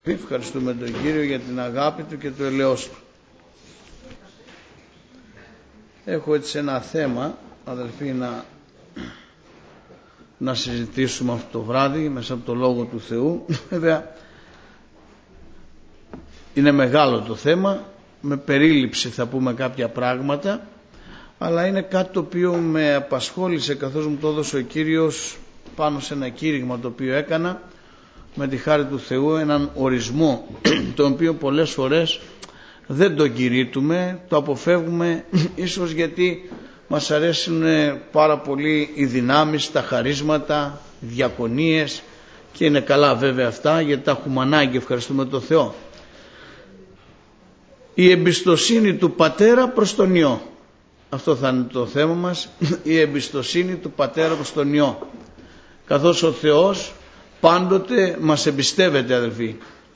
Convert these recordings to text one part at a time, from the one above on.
Ευχαριστούμε τον Κύριο για την αγάπη Του και το ελεός Του. Έχω έτσι ένα θέμα, αδελφοί, να συζητήσουμε αυτό το βράδυ μέσα από το Λόγο του Θεού. Βέβαια είναι μεγάλο το θέμα, με περίληψη θα πούμε κάποια πράγματα, αλλά είναι κάτι το οποίο με απασχόλησε καθώς μου το έδωσε ο Κύριος πάνω σε ένα κήρυγμα το οποίο έκανα με τη χάρη του Θεού, έναν ορισμό τον οποίο πολλές φορές δεν τον κηρύττουμε, το αποφεύγουμε ίσως γιατί μας αρέσουν πάρα πολύ οι δυνάμεις, τα χαρίσματα, οι διακονίες, και είναι καλά βέβαια αυτά γιατί τα έχουμε ανάγκη, ευχαριστούμε τον Θεό. Η εμπιστοσύνη του Πατέρα προς τον Υιό, αυτό θα είναι το θέμα μας, η εμπιστοσύνη του Πατέρα προς τον Υιό, καθώς ο Θεός πάντοτε μας εμπιστεύεται, αδελφοί.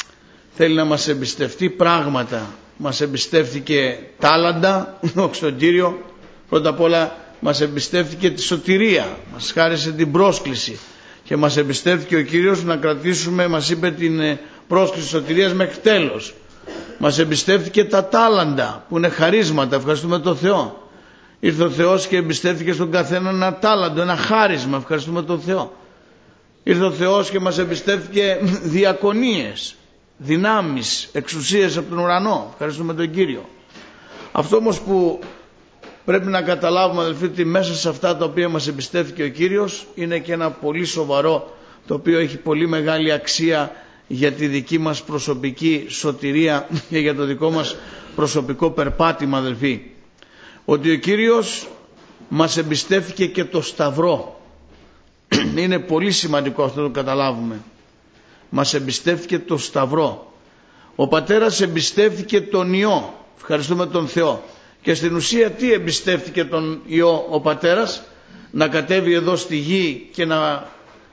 Θέλει να μας εμπιστευτεί πράγματα. Μας εμπιστεύτηκε τάλαντα, δόξα τω Κύριο. Πρώτα απ' όλα μας εμπιστεύτηκε τη σωτηρία, μας χάρισε την πρόσκληση και μας εμπιστεύτηκε ο Κύριος να κρατήσουμε, μας είπε, την πρόσκληση σωτηρίας μέχρι τέλος. Μας εμπιστεύτηκε τα τάλαντα που είναι χαρίσματα, ευχαριστούμε τον Θεό. Ήρθε ο Θεός και εμπιστεύτηκε στον καθένα ένα τάλαντο, ένα χάρισμα, ευχαριστούμε τον Θεό. Ήρθε ο Θεός και μας εμπιστεύτηκε διακονίες, δυνάμεις, εξουσίες από τον ουρανό, ευχαριστούμε τον Κύριο. Αυτό όμως που πρέπει να καταλάβουμε, αδελφοί, ότι μέσα σε αυτά τα οποία μας εμπιστεύτηκε ο Κύριος είναι και ένα πολύ σοβαρό, το οποίο έχει πολύ μεγάλη αξία για τη δική μας προσωπική σωτηρία και για το δικό μας προσωπικό περπάτημα, αδελφοί. Ότι ο Κύριος μας εμπιστεύτηκε και το Σταυρό. Είναι πολύ σημαντικό αυτό να το καταλάβουμε. Μας εμπιστεύτηκε το Σταυρό. Ο Πατέρας εμπιστεύτηκε τον Υιό, ευχαριστούμε τον Θεό. Και στην ουσία τι εμπιστεύτηκε τον Υιό ο Πατέρας? Να κατέβει εδώ στη γη και να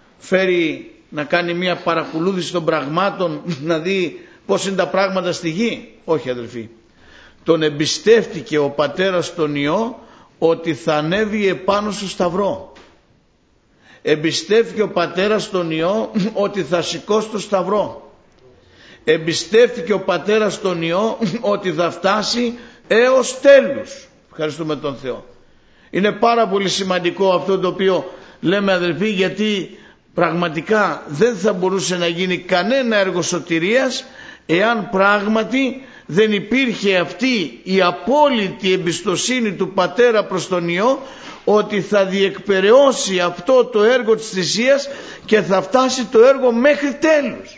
φέρει, να κάνει μια παρακολούθηση των πραγμάτων, να δει πώς είναι τα πράγματα στη γη? Όχι, αδελφοί. Τον εμπιστεύτηκε ο Πατέρας τον Υιό ότι θα ανέβει επάνω στο Σταυρό. Εμπιστεύτηκε ο Πατέρας τον Υιό ότι θα σηκώσει το Σταυρό. Εμπιστεύτηκε ο Πατέρας τον Υιό ότι θα φτάσει έως τέλους. Ευχαριστούμε τον Θεό. Είναι πάρα πολύ σημαντικό αυτό το οποίο λέμε, αδελφοί, γιατί πραγματικά δεν θα μπορούσε να γίνει κανένα έργο σωτηρίας εάν πράγματι δεν υπήρχε αυτή η απόλυτη εμπιστοσύνη του Πατέρα προς τον Υιό ότι θα διεκπεραιώσει αυτό το έργο της θυσίας και θα φτάσει το έργο μέχρι τέλους.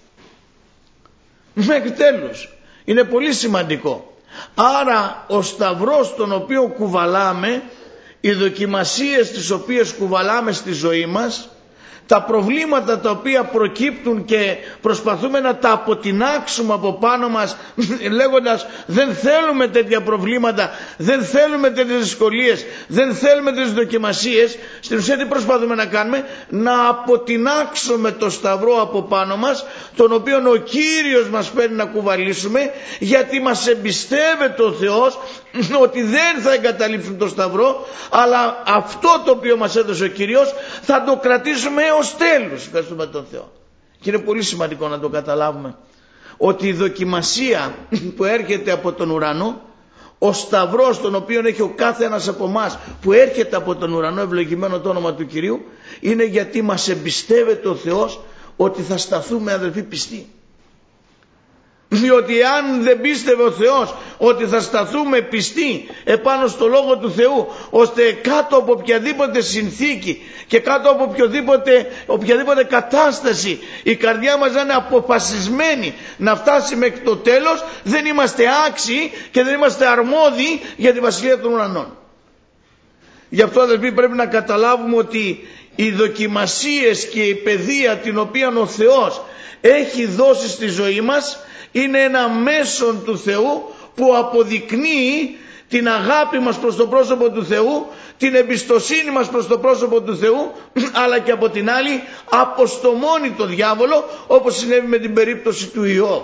Μέχρι τέλους. Είναι πολύ σημαντικό. Άρα ο Σταυρός τον οποίο κουβαλάμε, οι δοκιμασίες τις οποίες κουβαλάμε στη ζωή μας, τα προβλήματα τα οποία προκύπτουν και προσπαθούμε να τα αποτινάξουμε από πάνω μας λέγοντας δεν θέλουμε τέτοια προβλήματα, δεν θέλουμε τέτοιες δυσκολίες, δεν θέλουμε τέτοιες δοκιμασίες, στην ουσία τι προσπαθούμε να κάνουμε? Να αποτινάξουμε το Σταυρό από πάνω μας, τον οποίο ο Κύριος μας παίρνει να κουβαλήσουμε, γιατί μας εμπιστεύεται ο Θεός ότι δεν θα εγκαταλείψουν το Σταυρό, αλλά αυτό το οποίο μας έδωσε ο Κύριος θα το κρατήσουμε έως τέλους. Ευχαριστούμε τον Θεό. Και είναι πολύ σημαντικό να το καταλάβουμε ότι η δοκιμασία που έρχεται από τον ουρανό, ο Σταυρός τον οποίο έχει ο κάθε ένας από εμάς που έρχεται από τον ουρανό, ευλογημένο το όνομα του Κυρίου, είναι γιατί μας εμπιστεύεται ο Θεός ότι θα σταθούμε, αδελφοί, πιστοί. Διότι αν δεν πίστευε ο Θεός ότι θα σταθούμε πιστοί επάνω στο Λόγο του Θεού, ώστε κάτω από οποιαδήποτε συνθήκη και κάτω από οποιαδήποτε κατάσταση η καρδιά μας να είναι αποφασισμένη να φτάσει μέχρι το τέλος, δεν είμαστε άξιοι και δεν είμαστε αρμόδιοι για τη Βασιλεία των Ουρανών. Γι' αυτό, αδελφοί, πρέπει να καταλάβουμε ότι οι δοκιμασίες και η παιδεία την οποία ο Θεός έχει δώσει στη ζωή μας είναι ένα μέσον του Θεού που αποδεικνύει την αγάπη μας προς το πρόσωπο του Θεού, την εμπιστοσύνη μας προς το πρόσωπο του Θεού, αλλά και από την άλλη αποστομώνει το διάβολο, όπως συνέβη με την περίπτωση του Ιώβ.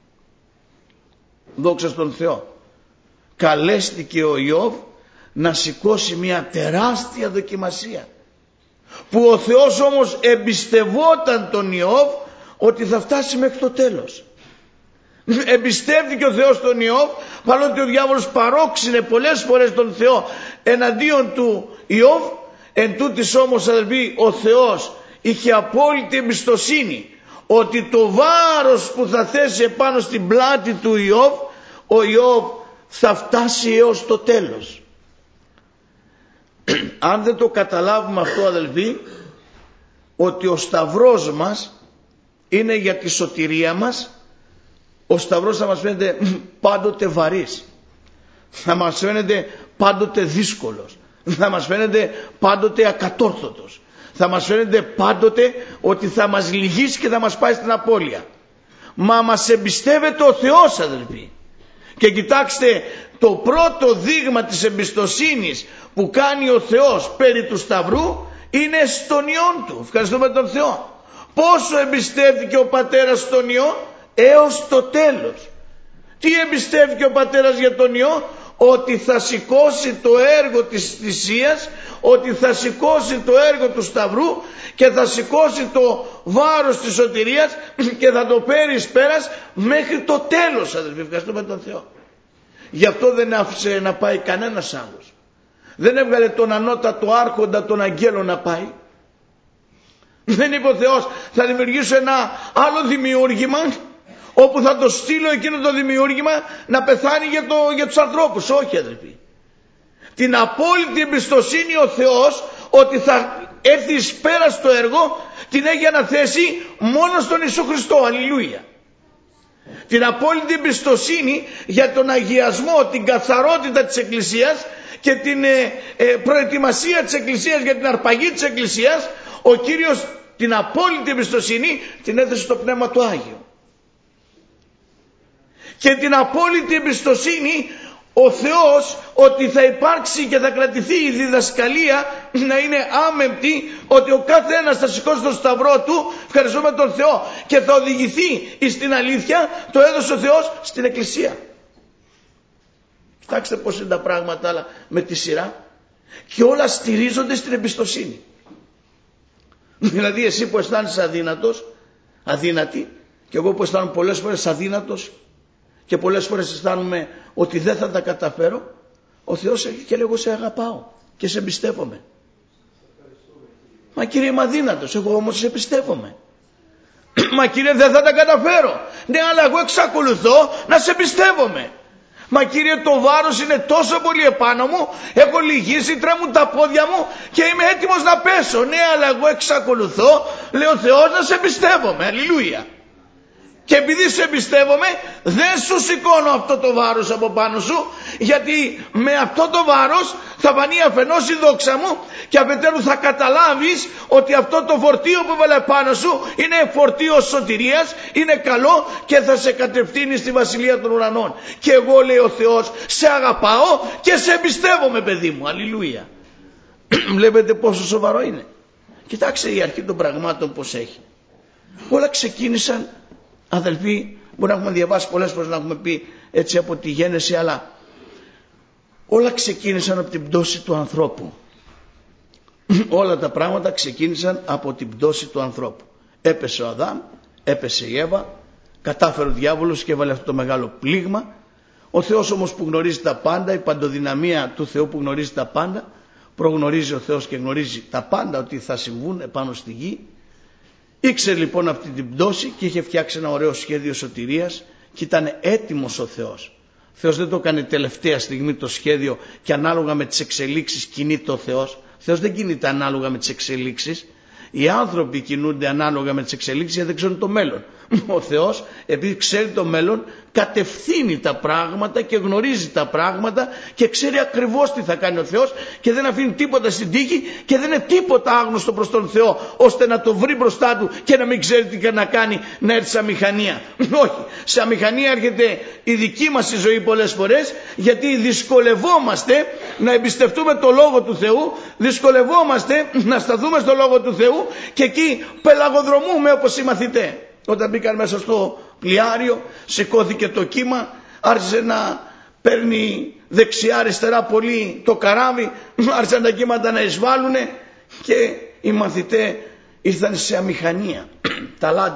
Δόξα στον Θεό. Καλέστηκε ο Ιώβ να σηκώσει μια τεράστια δοκιμασία, που ο Θεός όμως εμπιστευόταν τον Ιώβ ότι θα φτάσει μέχρι το τέλος. Εμπιστεύτηκε ο Θεός τον Ιώβ, παρότι ο διάβολος παρόξυνε πολλές φορές τον Θεό εναντίον του Ιώβ. Εν τούτης όμως, αδελφοί, ο Θεός είχε απόλυτη εμπιστοσύνη ότι το βάρος που θα θέσει επάνω στην πλάτη του Ιώβ, ο Ιώβ θα φτάσει έως το τέλος. Αν δεν το καταλάβουμε αυτό, αδελφοί, ότι ο σταυρός μας είναι για τη σωτηρία μας, ο σταυρός θα μας φαίνεται πάντοτε βαρύς, θα μας φαίνεται πάντοτε δύσκολος, θα μας φαίνεται πάντοτε ακατόρθωτος, θα μας φαίνεται πάντοτε ότι θα μας λυγίσει και θα μας πάει στην απώλεια. Μα μας εμπιστεύεται ο Θεός, αδελφοί. Και κοιτάξτε, το πρώτο δείγμα της εμπιστοσύνης που κάνει ο Θεός περί του σταυρού είναι στον Υιόν του. Ευχαριστούμε τον Θεό. Πόσο εμπιστεύτηκε ο πατέρας τον Υιό? Έως το τέλος. Τι εμπιστεύτηκε ο πατέρας για τον Υιό? Ότι θα σηκώσει το έργο της θυσίας, ότι θα σηκώσει το έργο του σταυρού και θα σηκώσει το βάρος της σωτηρίας και θα το φέρει εις πέρας μέχρι το τέλος, αδελφοί. Ευχαριστούμε τον Θεό. Γι' αυτό δεν άφησε να πάει κανένας άλλος. Δεν έβγαλε τον ανώτατο άρχοντα των αγγέλων να πάει. Δεν είπε ο Θεός, θα δημιουργήσω ένα άλλο δημιούργημα όπου θα το στείλω εκείνο το δημιούργημα να πεθάνει για τους ανθρώπους. Όχι, αδελφοί. Την απόλυτη εμπιστοσύνη ο Θεός ότι θα έρθει εις πέρα στο έργο την έχει αναθέσει μόνο στον Ιησού Χριστό. Αλληλούια. Την απόλυτη εμπιστοσύνη για τον αγιασμό, την καθαρότητα της Εκκλησίας και την προετοιμασία της Εκκλησίας για την αρπαγή της Εκκλησίας, ο Κύριος την απόλυτη εμπιστοσύνη την έθεσε στο Πνεύμα του Άγιο. Και την απόλυτη εμπιστοσύνη ο Θεός ότι θα υπάρξει και θα κρατηθεί η διδασκαλία να είναι άμεμπτη, ότι ο κάθε ένας θα σηκώσει τον σταυρό του, ευχαριστούμε τον Θεό, και θα οδηγηθεί στην αλήθεια. Το έδωσε ο Θεός στην Εκκλησία. Κοιτάξτε πως είναι τα πράγματα, αλλά με τη σειρά, και όλα στηρίζονται στην εμπιστοσύνη. Δηλαδή εσύ που αισθάνεσαι αδύνατος, αδύνατη, και εγώ που αισθάνομαι πολλές φορές αδύνατος και πολλές φορές αισθάνομαι ότι δεν θα τα καταφέρω, ο Θεός έχει και λέει, εγώ σε αγαπάω και σε εμπιστεύομαι. Μα Κύριε, είμαι αδύνατος, εγώ όμως σε εμπιστεύομαι. Μα Κύριε, δεν θα τα καταφέρω. Ναι, αλλά εγώ εξακολουθώ να σε εμπιστεύομαι. Μα Κύριε, το βάρος είναι τόσο πολύ επάνω μου, έχω λυγίσει, τρέμουν τα πόδια μου και είμαι έτοιμος να πέσω. Ναι, αλλά εγώ εξακολουθώ, λέει ο Θεός, να σε εμπιστεύομαι. Αλληλούια. Και επειδή σε εμπιστεύομαι, δεν σου σηκώνω αυτό το βάρος από πάνω σου, γιατί με αυτό το βάρος θα φανεί αφενός η δόξα μου και αφετέρου θα καταλάβεις ότι αυτό το φορτίο που έβαλε πάνω σου είναι φορτίο σωτηρίας, είναι καλό και θα σε κατευθύνει στη βασιλεία των ουρανών. Και εγώ, λέει ο Θεός, σε αγαπάω και σε εμπιστεύομαι, παιδί μου. Αλληλούια. Βλέπετε πόσο σοβαρό είναι. Κοιτάξτε η αρχή των πραγμάτων πως έχει. Όλα ξεκίνησαν, αδελφοί, μπορεί να έχουμε διαβάσει πολλές φορές, να έχουμε πει έτσι από τη γέννηση, αλλά όλα ξεκίνησαν από την πτώση του ανθρώπου. Όλα τα πράγματα ξεκίνησαν από την πτώση του ανθρώπου. Έπεσε ο Αδάμ, έπεσε η Εύα, κατάφερε ο διάβολος και έβαλε αυτό το μεγάλο πλήγμα. Ο Θεός όμως που γνωρίζει τα πάντα, η παντοδυναμία του Θεού που γνωρίζει τα πάντα, προγνωρίζει ο Θεός και γνωρίζει τα πάντα ότι θα συμβούν επάνω στη γη. Ήξερε λοιπόν αυτή την πτώση και είχε φτιάξει ένα ωραίο σχέδιο σωτηρίας και ήταν έτοιμος ο Θεός. Ο Θεός δεν το έκανε τελευταία στιγμή το σχέδιο και ανάλογα με τις εξελίξεις κινείται ο Θεός. Ο Θεός δεν κινείται ανάλογα με τις εξελίξεις. Οι άνθρωποι κινούνται ανάλογα με τις εξελίξεις γιατί δεν ξέρουν το μέλλον. Ο Θεός, επειδή ξέρει το μέλλον, κατευθύνει τα πράγματα και γνωρίζει τα πράγματα και ξέρει ακριβώς τι θα κάνει ο Θεός και δεν αφήνει τίποτα στην τύχη και δεν είναι τίποτα άγνωστο προς τον Θεό ώστε να το βρει μπροστά του και να μην ξέρει τι να κάνει, να έρθει σε αμηχανία. Όχι, σε αμηχανία έρχεται η δική μας η ζωή πολλές φορές, γιατί δυσκολευόμαστε να εμπιστευτούμε το Λόγο του Θεού, δυσκολευόμαστε να σταθούμε στο Λόγο του Θεού και εκεί πελαγοδρομούμε όπως οι μαθητές. Όταν μπήκαν μέσα στο πλοιάριο, σηκώθηκε το κύμα, άρχισε να παίρνει δεξιά αριστερά πολύ το καράβι, άρχισαν τα κύματα να εισβάλλουνε και οι μαθητές ήρθαν σε αμηχανία, ταλάντευση,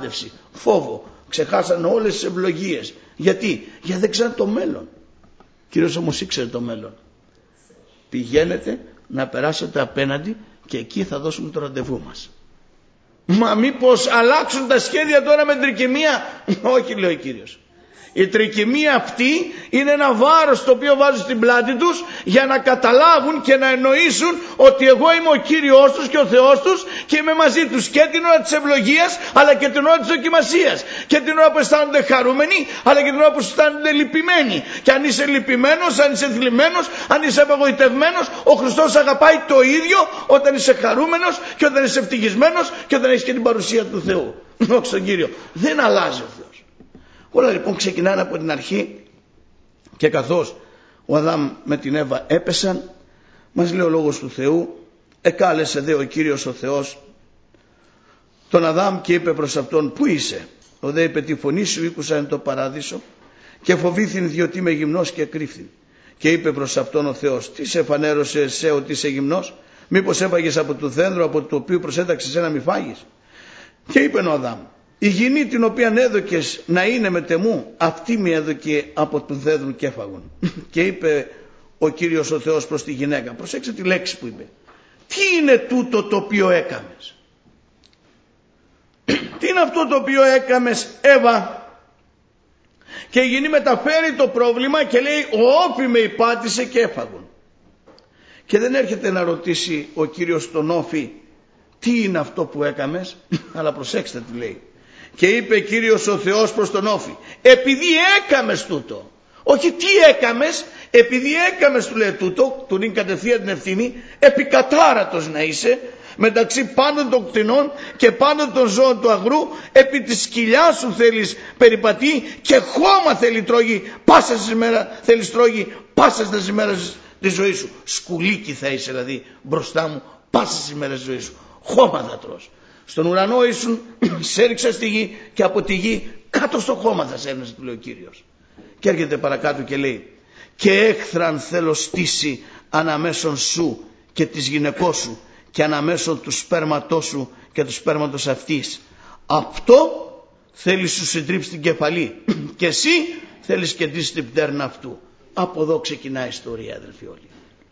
φόβο, ξεχάσαν όλες τις ευλογίες. Γιατί δεν ξέραν το μέλλον. Κύριος όμως ήξερε το μέλλον. Πηγαίνετε να περάσετε απέναντι και εκεί θα δώσουμε το ραντεβού μας. Μα μήπως αλλάξουν τα σχέδια τώρα με τρικυμία? Όχι, λέει ο Κύριος. Η τρικυμία αυτή είναι ένα βάρος το οποίο βάζουν στην πλάτη τους για να καταλάβουν και να εννοήσουν ότι εγώ είμαι ο Κύριος τους και ο Θεός τους και είμαι μαζί τους και την ώρα της ευλογίας αλλά και την ώρα της δοκιμασίας, και την ώρα που αισθάνονται χαρούμενοι αλλά και την ώρα που αισθάνονται λυπημένοι. Και αν είσαι λυπημένος, αν είσαι θλιμμένος, αν είσαι απογοητευμένος, ο Χριστός αγαπάει το ίδιο όταν είσαι χαρούμενος και όταν είσαι ευτυχισμένος και όταν έχεις και την παρουσία του Θεού. Δόξα στον Κύριο. Δεν αλλάζει ο Θεός. Όλα λοιπόν ξεκινάνε από την αρχή, και καθώς ο Αδάμ με την Εύα έπεσαν, μας λέει ο λόγος του Θεού, εκάλεσε δε ο Κύριος ο Θεός τον Αδάμ και είπε προς αυτόν, πού είσαι? Ο δε είπε, τη φωνή σου ήκουσα εν το παράδεισο και φοβήθην διότι είμαι γυμνός και κρύφθην. Και είπε προς αυτόν ο Θεός, τι σε φανέρωσε σε ότι είσαι γυμνός? Μήπως έφαγες από το δέντρο από το οποίο προσέταξες να μη φάγεις? Και είπε ο Αδάμ, η γυνή την οποία έδωκες να είναι μετεμού, αυτή με έδωκε από του δέντρου και έφαγον. Και είπε ο Κύριος ο Θεός προς τη γυναίκα, προσέξτε τη λέξη που είπε, τι είναι τούτο το οποίο έκαμες? Τι είναι αυτό το οποίο έκαμες, Εύα? Και η γυνή μεταφέρει το πρόβλημα και λέει, ο όφη με υπάτησε και έφαγον. Και δεν έρχεται να ρωτήσει ο Κύριος τον όφη, τι είναι αυτό που έκαμες? Αλλά προσέξτε τι λέει. Και είπε Κύριος ο Θεός προς τον όφη, επειδή έκαμες τούτο. Όχι τι έκαμες, επειδή έκαμες του λέει τούτο, του είναι κατευθείαν την ευθύνη, επικατάρατος να είσαι μεταξύ πάντων των κτηνών και πάντων των ζώων του αγρού, επί της κοιλιάς σου θέλεις περιπατεί και χώμα θέλεις τρώγει πάσας τις ημέρες της ζωής σου. Σκουλίκι θα είσαι δηλαδή μπροστά μου πάσας τις ημέρες της ζωής σου. Χώμα θα τρως. Στον ουρανό ήσουν, σε έριξα στη γη και από τη γη κάτω στο χώμα θα σε έρνεσαι, του λέει ο Κύριος. Και έρχεται παρακάτω και λέει, και έχθραν θέλω στήσει αναμέσων σου και της γυναικός σου και αναμέσων του σπέρματός σου και του σπέρματος αυτής. Αυτό θέλεις σου συντρίψει την κεφαλή και εσύ θέλεις κεντήσεις την πτέρνα αυτού. Από εδώ ξεκινάει η ιστορία, αδελφοί όλοι.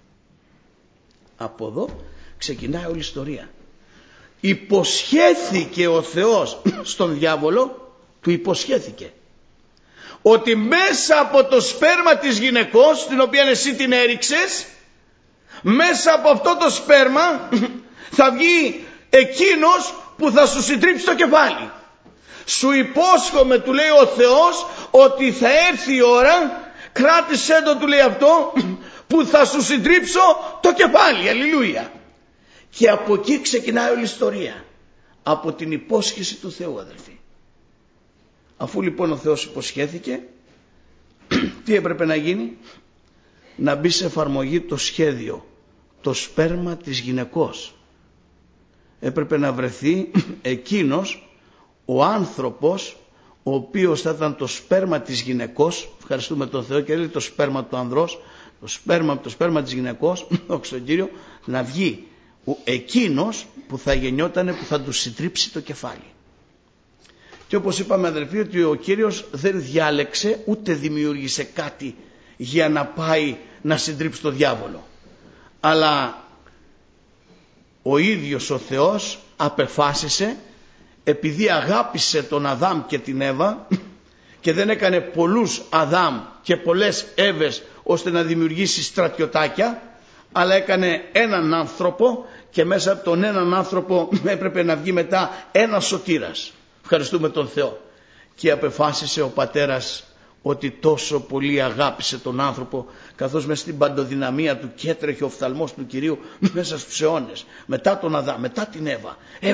Από εδώ ξεκινάει όλη η ιστορία. Υποσχέθηκε ο Θεός στον διάβολο, του υποσχέθηκε ότι μέσα από το σπέρμα της γυναικός, την οποία εσύ την έριξες, μέσα από αυτό το σπέρμα θα βγει εκείνος που θα σου συντρίψει το κεφάλι. Σου υπόσχομαι, του λέει ο Θεός, ότι θα έρθει η ώρα, κράτησέ το, του λέει αυτό, που θα σου συντρίψω το κεφάλι. Αλληλούια. Και από εκεί ξεκινάει όλη η ιστορία. Από την υπόσχεση του Θεού, αδελφοί. Αφού λοιπόν ο Θεός υποσχέθηκε, τι έπρεπε να γίνει? Να μπει σε εφαρμογή το σχέδιο, το σπέρμα της γυναικός. Έπρεπε να βρεθεί εκείνος ο άνθρωπος ο οποίος θα ήταν το σπέρμα της γυναικός. Ευχαριστούμε τον Θεό και λέει το σπέρμα του ανδρός, το σπέρμα της γυναικός, δόξα τον Κύριο, να βγει εκείνος που θα γεννιότανε, που θα του συντρίψει το κεφάλι. Και όπως είπαμε, αδελφοί, ότι ο Κύριος δεν διάλεξε ούτε δημιούργησε κάτι για να πάει να συντρίψει το διάβολο, αλλά ο ίδιος ο Θεός απεφάσισε, επειδή αγάπησε τον Αδάμ και την Εύα και δεν έκανε πολλούς Αδάμ και πολλές Εύες ώστε να δημιουργήσει στρατιωτάκια, αλλά έκανε έναν άνθρωπο και μέσα από τον έναν άνθρωπο έπρεπε να βγει μετά ένας σωτήρας. Ευχαριστούμε τον Θεό. Και απεφάσισε ο πατέρας ότι τόσο πολύ αγάπησε τον άνθρωπο, καθώς μέσα στην παντοδυναμία του και έτρεχε ο οφθαλμός του Κυρίου μέσα στους αιώνες, μετά τον Αδάμ, μετά την Εύα,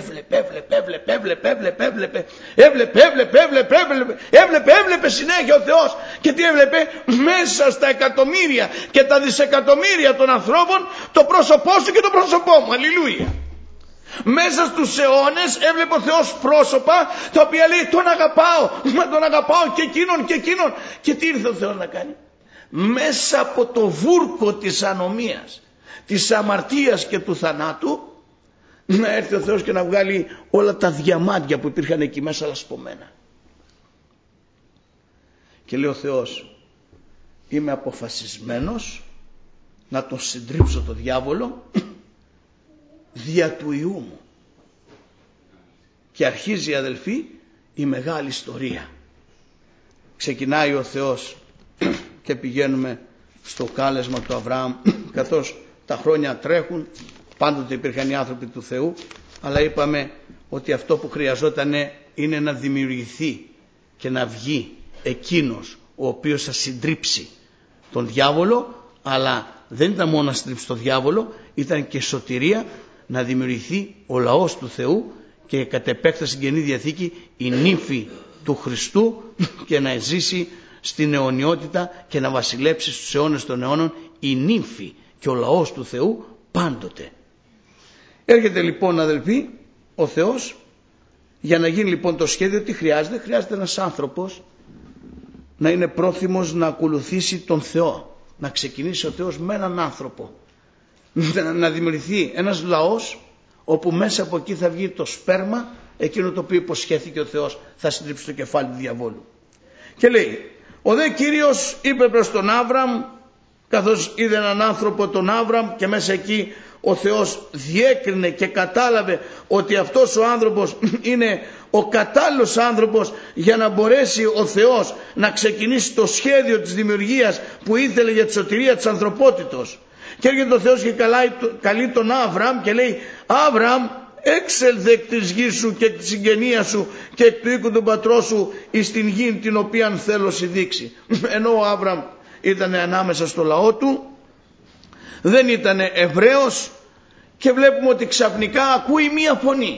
έβλεπε συνέχεια ο Θεός. Και τι έβλεπε? Μέσα στα εκατομμύρια και τα δισεκατομμύρια των ανθρώπων το πρόσωπό σου και το πρόσωπό μου. Αλληλούια. Μέσα στους αιώνες έβλεπε ο Θεός πρόσωπα τα οποία λέει τον αγαπάω, μα τον αγαπάω και εκείνον και εκείνον. Και τι ήρθε ο Θεός να κάνει? Μέσα από το βούρκο της ανομίας, της αμαρτίας και του θανάτου, να έρθει ο Θεός και να βγάλει όλα τα διαμάντια που υπήρχαν εκεί μέσα λασπωμένα. Και λέει ο Θεός, είμαι αποφασισμένος να τον συντρίψω το διάβολο δια του Υιού μου. Και αρχίζει, αδελφοί, η μεγάλη ιστορία. Ξεκινάει ο Θεός και πηγαίνουμε στο κάλεσμα του Αβραάμ, καθώς τα χρόνια τρέχουν. Πάντοτε υπήρχαν οι άνθρωποι του Θεού, αλλά είπαμε ότι αυτό που χρειαζόταν είναι να δημιουργηθεί και να βγει εκείνος ο οποίος θα συντρίψει τον διάβολο, αλλά δεν ήταν μόνο να συντρίψει τον διάβολο, ήταν και σωτηρία, να δημιουργηθεί ο λαός του Θεού και κατ' επέκταση στην Καινή Διαθήκη η νύμφη του Χριστού και να ζήσει στην αιωνιότητα και να βασιλέψει στους αιώνες των αιώνων η νύμφη και ο λαός του Θεού πάντοτε. Έρχεται λοιπόν, αδελφοί, ο Θεός για να γίνει λοιπόν το σχέδιο. Τι χρειάζεται? Χρειάζεται ένας άνθρωπος να είναι πρόθυμος να ακολουθήσει τον Θεό, να ξεκινήσει ο Θεός με έναν άνθρωπο, να δημιουργηθεί ένας λαός όπου μέσα από εκεί θα βγει το σπέρμα, εκείνο το οποίο υποσχέθηκε ο Θεός θα συντρίψει το κεφάλι του διαβόλου. Και λέει, ο δε Κύριος είπε προς τον Άβραμ, καθώς είδε έναν άνθρωπο τον Άβραμ, και μέσα εκεί ο Θεός διέκρινε και κατάλαβε ότι αυτός ο άνθρωπος είναι ο κατάλληλος άνθρωπος για να μπορέσει ο Θεός να ξεκινήσει το σχέδιο της δημιουργίας που ήθελε για τη σωτηρία της ανθρωπότητος. Και έρχεται ο Θεός και καλεί τον Άβραμ και λέει, Άβραμ, έξελθε εκ της γης σου και εκ της συγγενείας σου και εκ του οίκου του πατρός σου εις την γη την οποία θέλω σου δείξει. Ενώ ο Άβραμ ήταν ανάμεσα στο λαό του, δεν ήταν Εβραίος, και βλέπουμε ότι ξαφνικά ακούει μία φωνή.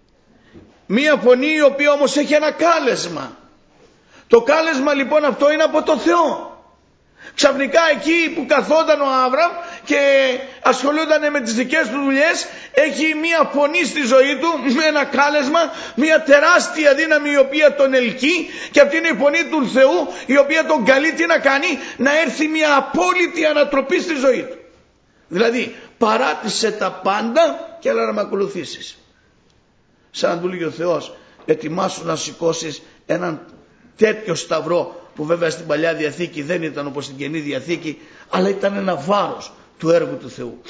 Μία φωνή η οποία όμως έχει ένα κάλεσμα. Το κάλεσμα λοιπόν αυτό είναι από το Θεό. Ξαφνικά εκεί που καθόταν ο Άβραμ και ασχολούνταν με τις δικές του δουλειές, έχει μία φωνή στη ζωή του, με ένα κάλεσμα, μία τεράστια δύναμη η οποία τον ελκύει, και αυτή είναι η φωνή του Θεού η οποία τον καλεί τι να κάνει? Να έρθει μία απόλυτη ανατροπή στη ζωή του. Δηλαδή παράτησε τα πάντα και έλα να με ακολουθήσεις. Σαν να του λέγει ο Θεός, ετοιμάσου να σηκώσεις έναν τέτοιο σταυρό, που βέβαια στην Παλιά Διαθήκη δεν ήταν όπως στην Καινή Διαθήκη, αλλά ήταν ένα βάρος του έργου του Θεού.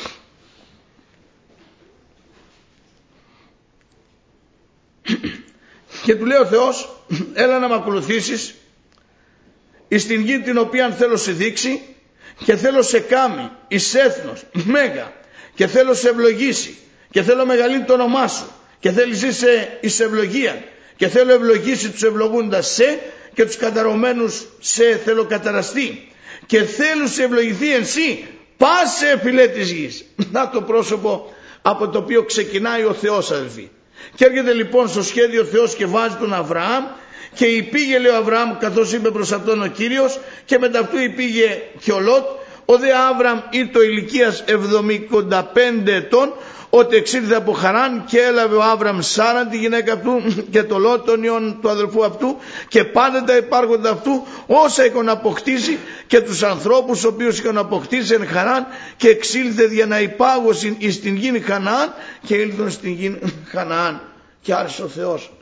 Και του λέει ο Θεός, έλα να με ακολουθήσεις εις την γη την οποία θέλω σε δείξει, και θέλω σε κάμει εις έθνος μέγα, και θέλω σε ευλογήσει, και θέλω μεγαλύνει το όνομά σου, και θέλει ζήσει εις ευλογία, και θέλω ευλογήσει τους ευλογούντας σε, και τους καταρωμένους σε θέλω καταραστεί, και θέλω σε ευλογηθεί εν σύ πάσε φυλέ της γης. Να το πρόσωπο από το οποίο ξεκινάει ο Θεός, αδελφοί. Και έρχεται λοιπόν στο σχέδιο ο Θεός και βάζει τον Αβραάμ, και υπήγε, λέει ο Αβραάμ, καθώς είπε προς αυτόν ο Κύριος, και μετά αυτού υπήγε και ο Λότ. Ο δε Άβραμ ήτο ηλικίας 75 ετών ότι εξήλθε από Χαράν, και έλαβε ο Άβραμ Σάραν τη γυναίκα αυτού και το Λότ τον ιόν του αδελφού αυτού και πάντα τα υπάρχοντα αυτού όσα είχαν αποκτήσει και τους ανθρώπους οποίους είχαν αποκτήσει εν Χαράν, και εξήλθε για να υπάγωσιν εις την γη Χαναάν, και ήλθον στην γη Χαναάν. Και άρχισε ο Θεός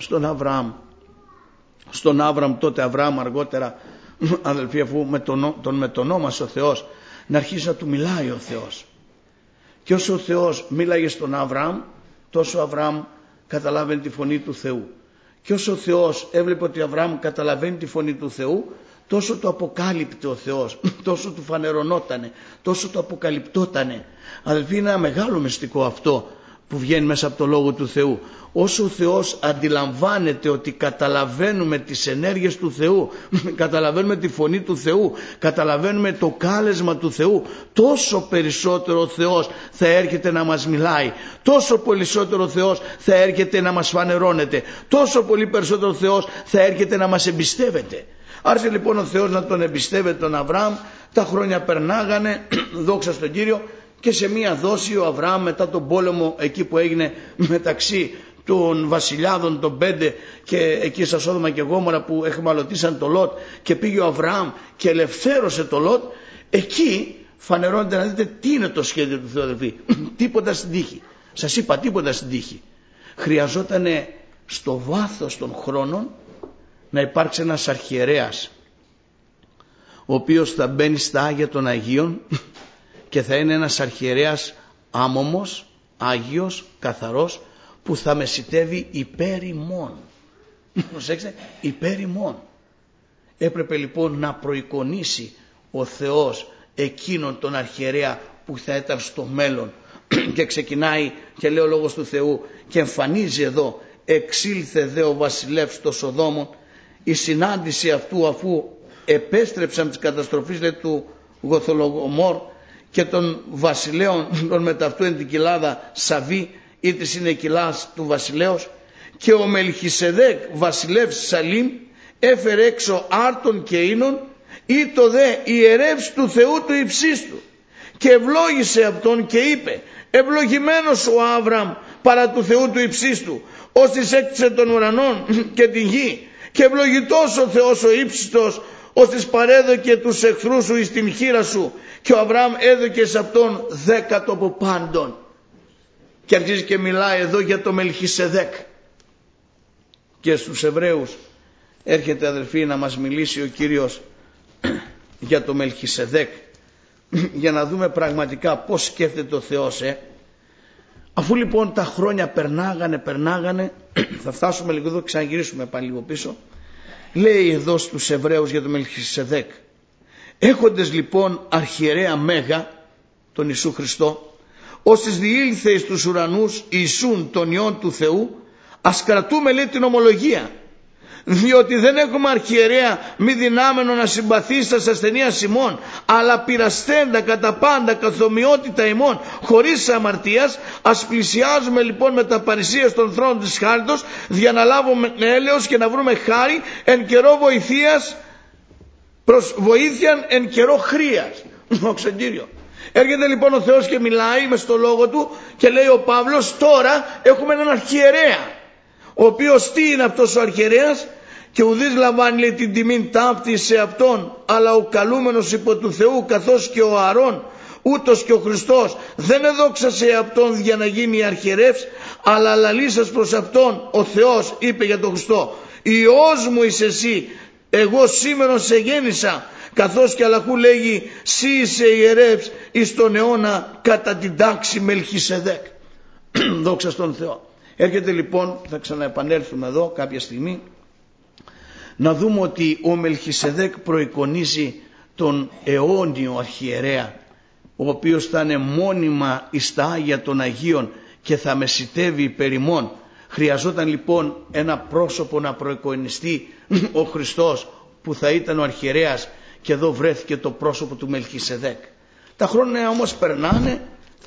στον Άβραμ τότε Αβραάμ αργότερα, αδελφοί, αφού τον μετονόμασε ο Θεός, να αρχίσει να του μιλάει ο Θεός. Και όσο ο Θεός μίλαγε στον Αβραάμ, τόσο ο Αβραάμ καταλάβαινε τη φωνή του Θεού. Και όσο ο Θεός έβλεπε ότι ο Αβραάμ καταλαβαίνει τη φωνή του Θεού, τόσο το αποκάλυπτε ο Θεός, τόσο του φανερωνότανε, τόσο το αποκαλυπτότανε. Αδελφοί, είναι ένα μεγάλο μυστικό αυτό που βγαίνει μέσα από το Λόγο του Θεού. Όσο ο Θεός αντιλαμβάνεται ότι καταλαβαίνουμε τις ενέργειες του Θεού, καταλαβαίνουμε τη φωνή του Θεού, καταλαβαίνουμε το κάλεσμα του Θεού, τόσο περισσότερο ο Θεός θα έρχεται να μας μιλάει, τόσο περισσότερο ο Θεός θα έρχεται να μας φανερώνεται, τόσο πολύ περισσότερο ο Θεός θα έρχεται να μας εμπιστεύεται. Άρχισε λοιπόν ο Θεός να τον εμπιστεύεται τον Αβραάμ, τα χρόνια περνάγανε, δόξα στον Κύριο. Και σε μία δόση ο Αβραάμ, μετά τον πόλεμο εκεί που έγινε μεταξύ των βασιλιάδων των 5 και εκεί στα Σόδομα και Γόμορα που εχμαλωτήσαν το Λότ, και πήγε ο Αβραάμ και ελευθέρωσε το Λότ, εκεί φανερώνεται να δείτε τι είναι το σχέδιο του Θεού, αδελφοί. Τίποτα στην τύχη. Σας είπα, τίποτα στην τύχη. Χρειαζόταν στο βάθος των χρόνων να υπάρξει ένας αρχιερέας, ο οποίος θα μπαίνει στα Άγια των Αγίων και θα είναι ένας αρχιερέας άμωμος, Άγιος, καθαρός, που θα μεσιτεύει υπέρ ημών. Προσέξτε, υπέρ ημών. Έπρεπε λοιπόν να προεικονίσει ο Θεός εκείνον τον αρχιερέα που θα ήταν στο μέλλον. Και ξεκινάει και λέει ο Λόγος του Θεού και εμφανίζει εδώ: εξήλθε δε ο βασιλεύς στο Σοδόμων. Η συνάντηση αυτού, αφού επέστρεψαν της καταστροφής, λέει, του Γοθολογομόρ και των βασιλέων των μεταυτού εν την κοιλάδα Σαβή ή της είναι κοιλάς του βασιλέως, και ο Μελχισεδέκ βασιλεύς Σαλήμ έφερε έξω άρτων και ίνων, ή το δε ιερεύς του Θεού του υψίστου, και ευλόγησε αυτόν και είπε: ευλογημένος ο Άβραμ παρά του Θεού του υψίστου, ως της έκτισε των ουρανών και την γη, και ευλογητός ο Θεός ο ύψιστος, ως της παρέδωκε τους εχθρούς σου εις την χείρα σου, και ο Αβραάμ έδωκε σε αυτόν 10 από πάντων. Και αρχίζει και μιλάει εδώ για το Μελχισεδέκ. Και στους Εβραίους έρχεται, αδελφοί, να μας μιλήσει ο Κύριος για το Μελχισεδέκ, για να δούμε πραγματικά πώς σκέφτεται ο Θεός. Αφού λοιπόν τα χρόνια περνάγανε, θα φτάσουμε λίγο εδώ, ξαναγυρίσουμε πάλι λίγο πίσω. Λέει εδώ στους Εβραίους για το Μελχισεδέκ: έχοντες λοιπόν αρχιερέα Μέγα, τον Ιησού Χριστό, όσοι διήλθε εις τους ουρανούς Ιησούν τον Υιόν του Θεού, ας κρατούμε, λέει, την ομολογία, διότι δεν έχουμε αρχιερέα μη δυνάμενο να συμπαθήσει τα ασθενεία ημών, αλλά πειρασθέντα κατά πάντα καθομοιότητα ημών χωρίς αμαρτίας. Ας πλησιάζουμε λοιπόν με τα παρησία των θρόνων της χάριτος, για να λάβουμε έλεος και να βρούμε χάρη εν καιρό βοηθείας, προς βοήθειαν εν καιρό χρείας. Δόξα Κύριο. Έρχεται λοιπόν ο Θεός και μιλάει μες στο λόγο του και λέει ο Παύλος: τώρα έχουμε έναν αρχιερέα, ο οποίος τι είναι αυτός ο αρχιερέας? Και ουδής λαμβάνει, λέει, την τιμήν ταύτη σε αυτόν, αλλά ο καλούμενος υπό του Θεού, καθώς και ο Αρών, ούτως και ο Χριστός δεν εδόξασε αυτόν για να γίνει αρχιερεύς, αλλά λαλήσας προς αυτόν ο Θεός είπε για τον Χριστό: Υιός μου είσαι εσύ, εγώ σήμερον σε γέννησα, καθώς και αλλαχού λέγει σύ είσαι ιερεύς εις τον αιώνα κατά την τάξη Μελχισεδέκ. Δόξα στον Θεό. Έρχεται λοιπόν, θα ξαναεπανέλθουμε εδώ κάποια στιγμή, να δούμε ότι ο Μελχισεδέκ προεικονίζει τον αιώνιο αρχιερέα, ο οποίος θα είναι μόνιμα εις τα Άγια των Αγίων και θα μεσιτεύει υπέρ ημών. Χρειαζόταν λοιπόν ένα πρόσωπο να προεικονιστεί, ο Χριστός που θα ήταν ο αρχιερέας, και εδώ βρέθηκε το πρόσωπο του Μελχισεδέκ. Τα χρόνια όμως περνάνε,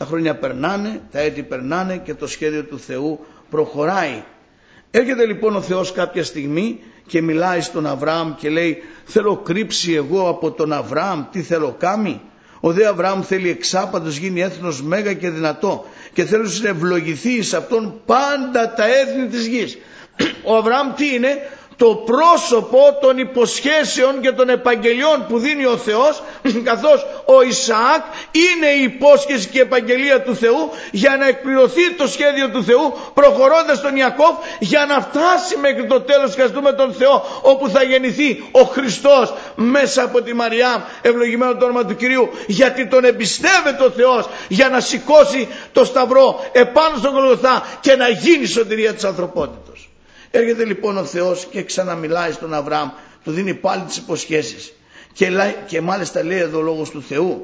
τα έτη περνάνε και το σχέδιο του Θεού προχωράει. Έρχεται λοιπόν ο Θεός κάποια στιγμή και μιλάει στον Αβραάμ και λέει: θέλω κρύψει εγώ από τον Αβραάμ τι θέλω κάμει? Ο δε Αβραάμ θέλει εξάπαντος γίνει έθνος μέγα και δυνατό, και θέλω να ευλογηθεί εις αυτόν πάντα τα έθνη της γης. Ο Αβραάμ τι είναι? Το πρόσωπο των υποσχέσεων και των επαγγελιών που δίνει ο Θεός, καθώς ο Ισαάκ είναι η υπόσχεση και η επαγγελία του Θεού για να εκπληρωθεί το σχέδιο του Θεού, προχωρώντας τον Ιακώβ για να φτάσει μέχρι το τέλος. Ευχαριστούμε τον Θεό, όπου θα γεννηθεί ο Χριστός μέσα από τη Μαριάμ, ευλογημένο το όνομα του Κυρίου, γιατί τον εμπιστεύεται ο Θεός για να σηκώσει το σταυρό επάνω στον Γολγοθά και να γίνει η σωτηρία της ανθρωπότητας. Έρχεται λοιπόν ο Θεός και ξαναμιλάει στον Αβραάμ, του δίνει πάλι τις υποσχέσεις και μάλιστα λέει εδώ ο λόγος του Θεού.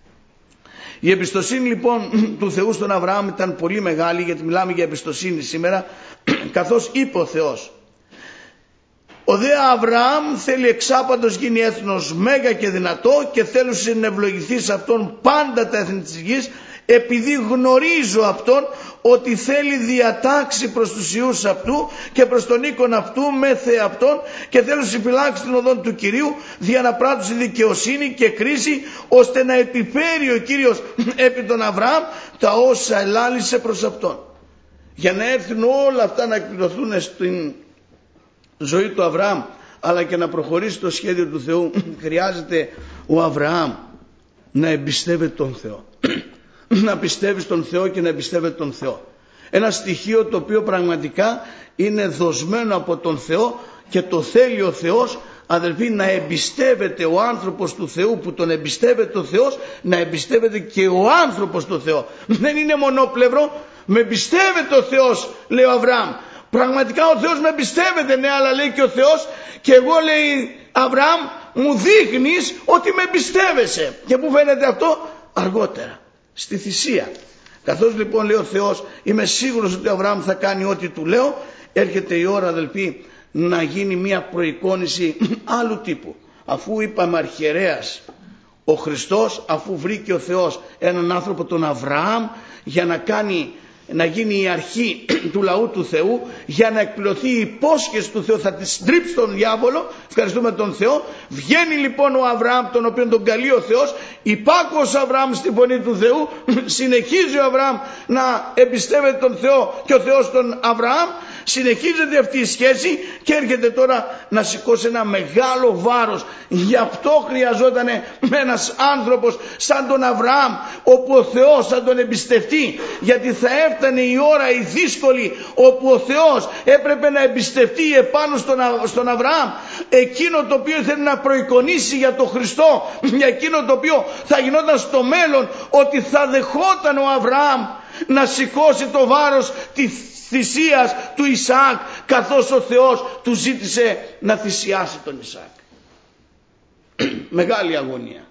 Η εμπιστοσύνη λοιπόν του Θεού στον Αβραάμ ήταν πολύ μεγάλη, γιατί μιλάμε για εμπιστοσύνη σήμερα, καθώς είπε ο Θεός: ο δε Αβραάμ θέλει εξάπαντος γίνει έθνος μέγα και δυνατό, και θέλω να ευλογηθεί σε αυτόν πάντα τα έθνη της γης, επειδή γνωρίζω αυτόν ότι θέλει διατάξει προς τους ιούς αυτού και προς τον οίκον αυτού με θεαυτόν, και θέλω συφυλάξει την οδόν του Κυρίου δια να πράττουσει δικαιοσύνη και κρίση, ώστε να επιφέρει ο Κύριος επί τον Αβραάμ τα όσα ελάλησε προς αυτόν. Για να έρθουν όλα αυτά να εκπληρωθούν στην ζωή του Αβραάμ, αλλά και να προχωρήσει το σχέδιο του Θεού, χρειάζεται ο Αβραάμ να εμπιστεύεται τον Θεό. Να πιστεύει στον Θεό και να εμπιστεύεται τον Θεό. Ένα στοιχείο το οποίο πραγματικά είναι δοσμένο από τον Θεό και το θέλει ο Θεός, αδελφοί, να εμπιστεύεται ο άνθρωπος του Θεού, που τον εμπιστεύεται ο Θεός, να εμπιστεύεται και ο άνθρωπος του Θεό. Δεν είναι μονόπλευρο. Με εμπιστεύεται ο Θεός, λέει ο Αβραάμ. Πραγματικά ο Θεός με εμπιστεύεται, ναι, αλλά λέει και ο Θεός, και εγώ, λέει Αβραάμ, μου δείχνεις ότι με εμπιστεύεσαι. Και πού φαίνεται αυτό? Αργότερα, στη θυσία. Καθώς λοιπόν, λέει ο Θεός, είμαι σίγουρος ότι ο Αβραάμ θα κάνει ό,τι του λέω, έρχεται η ώρα, αδελφοί, να γίνει μια προεικόνηση άλλου τύπου. Αφού είπαμε αρχιερέας ο Χριστός, αφού βρήκε ο Θεός έναν άνθρωπο, τον Αβραάμ, για να γίνει η αρχή του λαού του Θεού, για να εκπληρωθεί η υπόσχεση του Θεού, θα τη στρίψει τον διάβολο. Ευχαριστούμε τον Θεό. Βγαίνει λοιπόν ο Αβραάμ, τον οποίον τον καλεί ο Θεός, υπάκουος Αβραάμ στη φωνή του Θεού, συνεχίζει ο Αβραάμ να εμπιστεύεται τον Θεό και ο Θεός τον Αβραάμ. Συνεχίζεται αυτή η σχέση και έρχεται τώρα να σηκώσει ένα μεγάλο βάρος. Γι' αυτό χρειαζόταν ένας άνθρωπος σαν τον Αβραάμ, όπου ο Θεός θα τον εμπιστευτεί, γιατί θα έφτανε η ώρα η δύσκολη, όπου ο Θεός έπρεπε να εμπιστευτεί επάνω στον Αβραάμ εκείνο το οποίο ήθελε να προεικονίσει για τον Χριστό, για εκείνο το οποίο θα γινόταν στο μέλλον, ότι θα δεχόταν ο Αβραάμ να σηκώσει το βάρος της θυσίας του Ισαάκ, καθώς ο Θεός του ζήτησε να θυσιάσει τον Ισαάκ. Μεγάλη αγωνία.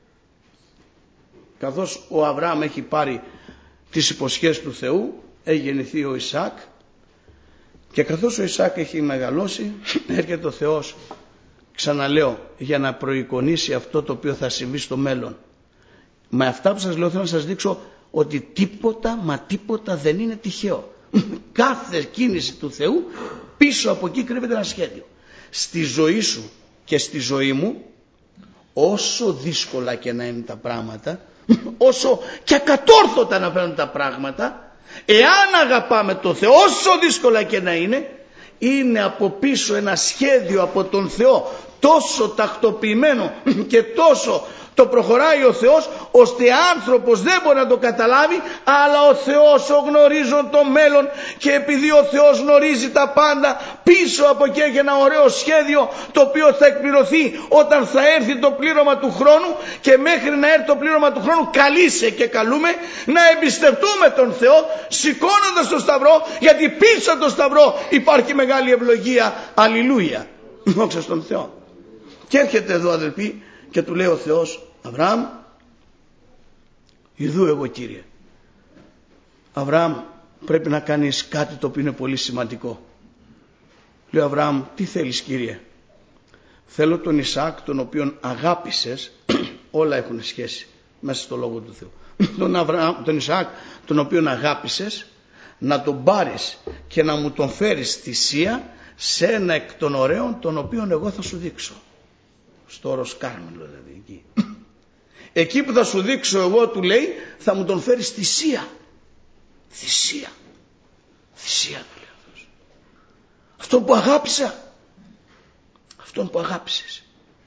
Καθώς ο Αβραάμ έχει πάρει τις υποσχέσεις του Θεού, έχει γεννηθεί ο Ισαάκ, και καθώς ο Ισαάκ έχει μεγαλώσει, έρχεται ο Θεός, ξαναλέω, για να προεικονίσει αυτό το οποίο θα συμβεί στο μέλλον. Με αυτά που σας λέω θέλω να σας δείξω ότι τίποτα, μα τίποτα δεν είναι τυχαίο. Κάθε κίνηση του Θεού, πίσω από εκεί κρύβεται ένα σχέδιο. Στη ζωή σου και στη ζωή μου, όσο δύσκολα και να είναι τα πράγματα, όσο και ακατόρθωτα να φαίνονται τα πράγματα, εάν αγαπάμε τον Θεό, όσο δύσκολα και να είναι από πίσω ένα σχέδιο από τον Θεό, τόσο τακτοποιημένο και τόσο το προχωράει ο Θεός, ώστε άνθρωπος δεν μπορεί να το καταλάβει, αλλά ο Θεός ο γνωρίζουν το μέλλον, και επειδή ο Θεός γνωρίζει τα πάντα, πίσω από εκεί έχει ένα ωραίο σχέδιο, το οποίο θα εκπληρωθεί όταν θα έρθει το πλήρωμα του χρόνου. Και μέχρι να έρθει το πλήρωμα του χρόνου, καλείσαι και καλούμε να εμπιστευτούμε τον Θεό, σηκώνοντας το σταυρό, γιατί πίσω από το σταυρό υπάρχει μεγάλη ευλογία. Αλληλούια, δόξα στον Θεό. Και έρχεται εδώ, αδελφοί, και του λέει ο Θεός, Αβραάμ, ιδού εγώ, Κύριε. Αβραάμ, πρέπει να κάνεις κάτι το οποίο είναι πολύ σημαντικό. Λέει ο Αβραάμ, τι θέλεις, Κύριε? Θέλω τον Ισαάκ, τον οποίον αγάπησες, όλα έχουν σχέση μέσα στο Λόγο του Θεού. Τον Ισαάκ, τον οποίον αγάπησες, να τον πάρεις και να μου τον φέρεις θυσία σε ένα εκ των ωραίων, τον οποίον εγώ θα σου δείξω. Στο όρος Κάρμελο, δηλαδή εκεί. Εκεί που θα σου δείξω εγώ, του λέει, θα μου τον φέρεις θυσία. Θυσία. Θυσία, του λέει αυτός. Αυτόν που αγάπησα. Αυτόν που αγάπησες.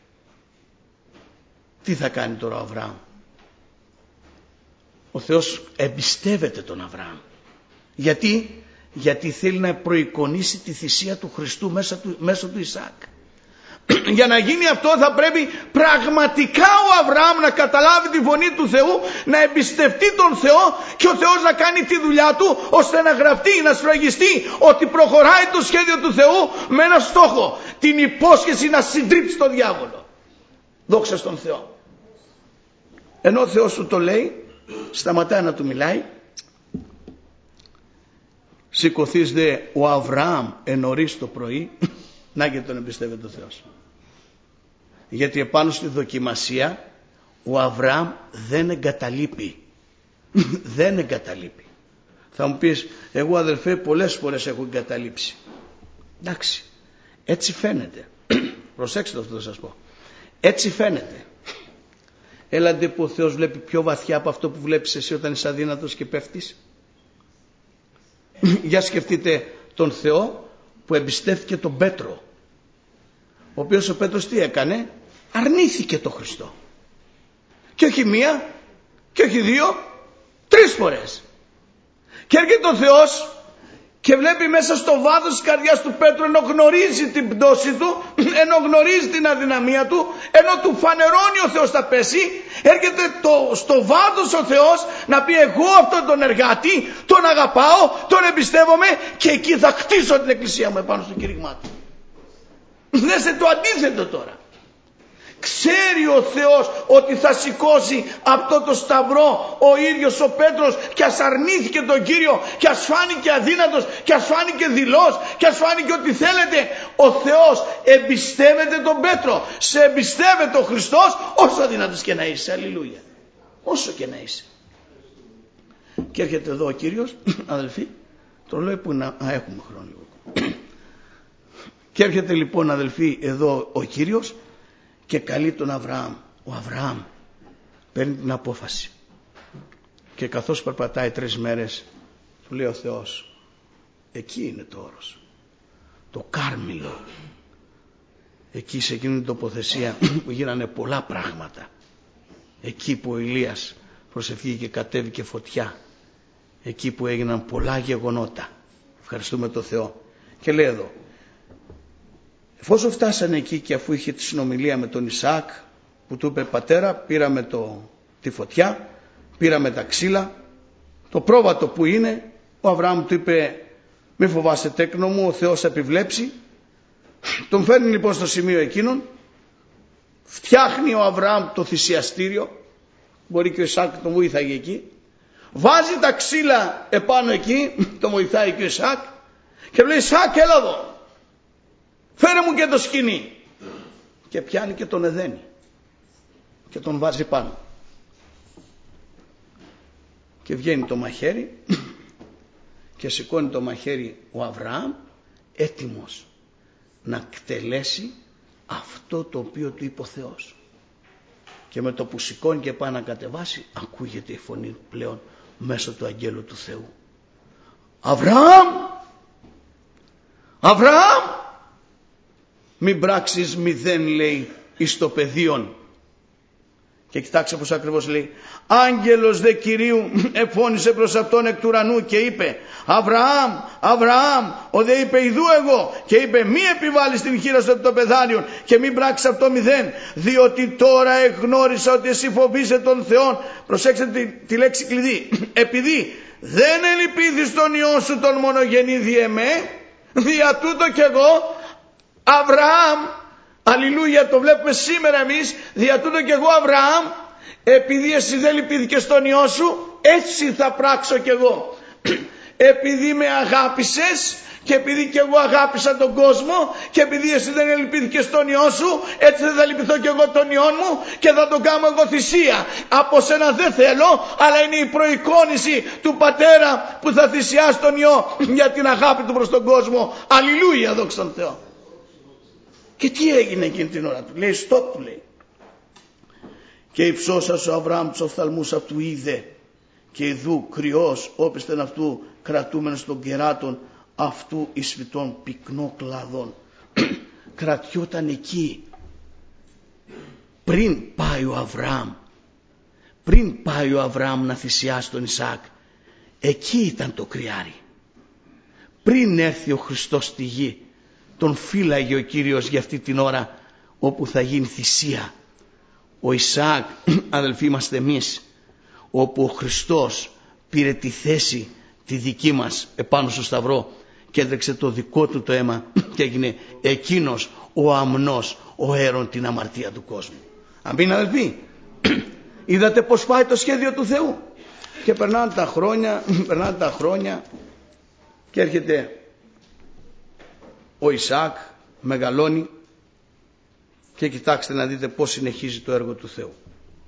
Τι θα κάνει τώρα ο Αβραάμ? Ο Θεός εμπιστεύεται τον Αβραάμ. Γιατί θέλει να προεικονίσει τη θυσία του Χριστού μέσω του Ισαάκ. Για να γίνει αυτό θα πρέπει πραγματικά ο Αβραάμ να καταλάβει τη φωνή του Θεού, να εμπιστευτεί τον Θεό, και ο Θεός να κάνει τη δουλειά του, ώστε να γραφτεί, να σφραγιστεί ότι προχωράει το σχέδιο του Θεού με ένα στόχο, την υπόσχεση να συντρίψει τον διάβολο. Δόξα στον Θεό. Ενώ ο Θεός του το λέει, σταματάει να του μιλάει. Σηκωθείς δε ο Αβραάμ νωρίς το πρωί, να και τον εμπιστεύεται ο Θεός. Γιατί επάνω στη δοκιμασία ο Αβραάμ δεν εγκαταλείπει. Δεν εγκαταλείπει. Θα μου πεις, εγώ αδελφέ πολλές φορές έχω εγκαταλείψει. Εντάξει, έτσι φαίνεται. Προσέξτε αυτό θα σας πω. Έτσι φαίνεται. Έλατε που ο Θεός βλέπει πιο βαθιά από αυτό που βλέπεις εσύ όταν είσαι αδύνατος και πέφτεις. Για σκεφτείτε τον Θεό που εμπιστεύτηκε τον Πέτρο, ο οποίος ο Πέτρος τι έκανε? Αρνήθηκε τον Χριστό. Και όχι μία και όχι δύο, 3 φορές. Και έρχεται ο Θεός και βλέπει μέσα στο βάθος της καρδιάς του Πέτρου, ενώ γνωρίζει την πτώση του, ενώ γνωρίζει την αδυναμία του, ενώ του φανερώνει ο Θεός θα πέσει, έρχεται στο βάθος ο Θεός να πει εγώ αυτόν τον εργάτη τον αγαπάω, τον εμπιστεύομαι και εκεί θα χτίσω την εκκλησία μου επάνω στο κήρυγμά του. Δέστε το αντίθετο τώρα. Ξέρει ο Θεός ότι θα σηκώσει αυτό το σταυρό ο ίδιος ο Πέτρος, και ας αρνήθηκε τον Κύριο και ας φάνηκε αδύνατος και ας φάνηκε δειλός και ας φάνηκε ότι θέλετε, ο Θεός εμπιστεύεται τον Πέτρο. Σε εμπιστεύεται ο Χριστός όσο αδύνατος και να είσαι. Αλληλούια. Όσο και να είσαι. Και έρχεται εδώ ο Κύριος, αδελφοί, το λέω που να έχουμε χρόνο λίγο. Και έρχεται λοιπόν, αδελφοί, εδώ ο Κύριος και καλεί τον Αβραάμ. Ο Αβραάμ παίρνει την απόφαση και καθώς περπατάει 3 μέρες του λέει ο Θεός, εκεί είναι το όρος, το Κάρμιλο, εκεί σε εκείνη την τοποθεσία που γίνανε πολλά πράγματα, εκεί που ο Ηλίας προσευχήθηκε και κατέβηκε φωτιά, εκεί που έγιναν πολλά γεγονότα. Ευχαριστούμε τον Θεό. Και λέει εδώ, εφόσον φτάσανε εκεί και αφού είχε τη συνομιλία με τον Ισαάκ που του είπε πατέρα, πήραμε τη φωτιά, πήραμε τα ξύλα, το πρόβατο που είναι, ο Αβραάμ του είπε μη φοβάσαι τέκνο μου, ο Θεός θα επιβλέψει. Τον φέρνει λοιπόν στο σημείο εκείνον, φτιάχνει ο Αβραάμ το θυσιαστήριο, μπορεί και ο Ισαάκ τον βοηθάει εκεί, βάζει τα ξύλα επάνω εκεί, τον βοηθάει και ο Ισαάκ και λέει Ισαάκ έλα εδώ, φέρε μου και το σκοινί, και πιάνει και τον εδένει και τον βάζει πάνω και βγαίνει το μαχαίρι και σηκώνει το μαχαίρι ο Αβραάμ έτοιμος να κτελέσει αυτό το οποίο του είπε ο Θεός. Και με το που σηκώνει και πάει να κατεβάσει, ακούγεται η φωνή πλέον μέσω του αγγέλου του Θεού. Αβραάμ, Αβραάμ, μην πράξεις 0 λέει εις το πεδίον. Και κοιτάξτε πως ακριβώς λέει. Άγγελος δε Κυρίου εφώνησε προς αυτόν εκ του ουρανού και είπε Αβραάμ, Αβραάμ, ο δε είπε ιδού εγώ, και είπε μη επιβάλλεις την χείρα σου από το πεδάνιον και μην πράξεις αυτό 0, διότι τώρα εγνώρισα ότι εσύ φοβείσαι τον Θεόν. Προσέξτε τη λέξη κλειδί. Επειδή δεν ελπίδεις τον Υιό σου τον μονογενή δι' εμέ, δια τούτο κι εγώ Αβραάμ, αλληλούια, το βλέπουμε σήμερα εμείς, δια τούτο κι εγώ Αβραάμ, επειδή εσύ δεν λυπήθηκες τον Υιό σου, έτσι θα πράξω κι εγώ. Επειδή με αγάπησες και επειδή κι εγώ αγάπησα τον κόσμο και επειδή εσύ δεν λυπήθηκες τον Υιό σου, έτσι θα λυπηθώ κι εγώ τον Υιό μου και θα τον κάνω εγώ θυσία. Από σένα δεν θέλω, αλλά είναι η προεικόνηση του πατέρα που θα θυσιάσει τον Υιό για την αγάπη του προς τον κόσμο. Αλληλούια, δόξα τω Θεώ. Και τι έγινε εκείνη την ώρα του? Λέει στόπ, του λέει. Και υψώσας ο Αβραάμ τους οφθαλμούς αυτού είδε και ιδού κρυός όπισθεν αυτού κρατούμενος των κεράτων αυτού εις φυτών πυκνό κλαδών. Κρατιόταν εκεί πριν πάει ο Αβραάμ, πριν πάει ο Αβραάμ να θυσιάσει τον Ισαάκ. Εκεί ήταν το κρυάρι. Πριν έρθει ο Χριστός στη γη, τον φύλαγε ο Κύριος για αυτή την ώρα όπου θα γίνει θυσία. Ο Ισαάκ, αδελφοί, είμαστε εμείς, όπου ο Χριστός πήρε τη θέση τη δική μας επάνω στο σταυρό και έδρεξε το δικό του το αίμα και έγινε εκείνος ο αμνός, ο αίρον την αμαρτία του κόσμου. Αμήν, αδελφοί. Είδατε πως πάει το σχέδιο του Θεού. Και περνάνε τα χρόνια και έρχεται ο Ισαάκ, μεγαλώνει και κοιτάξτε να δείτε πως συνεχίζει το έργο του Θεού.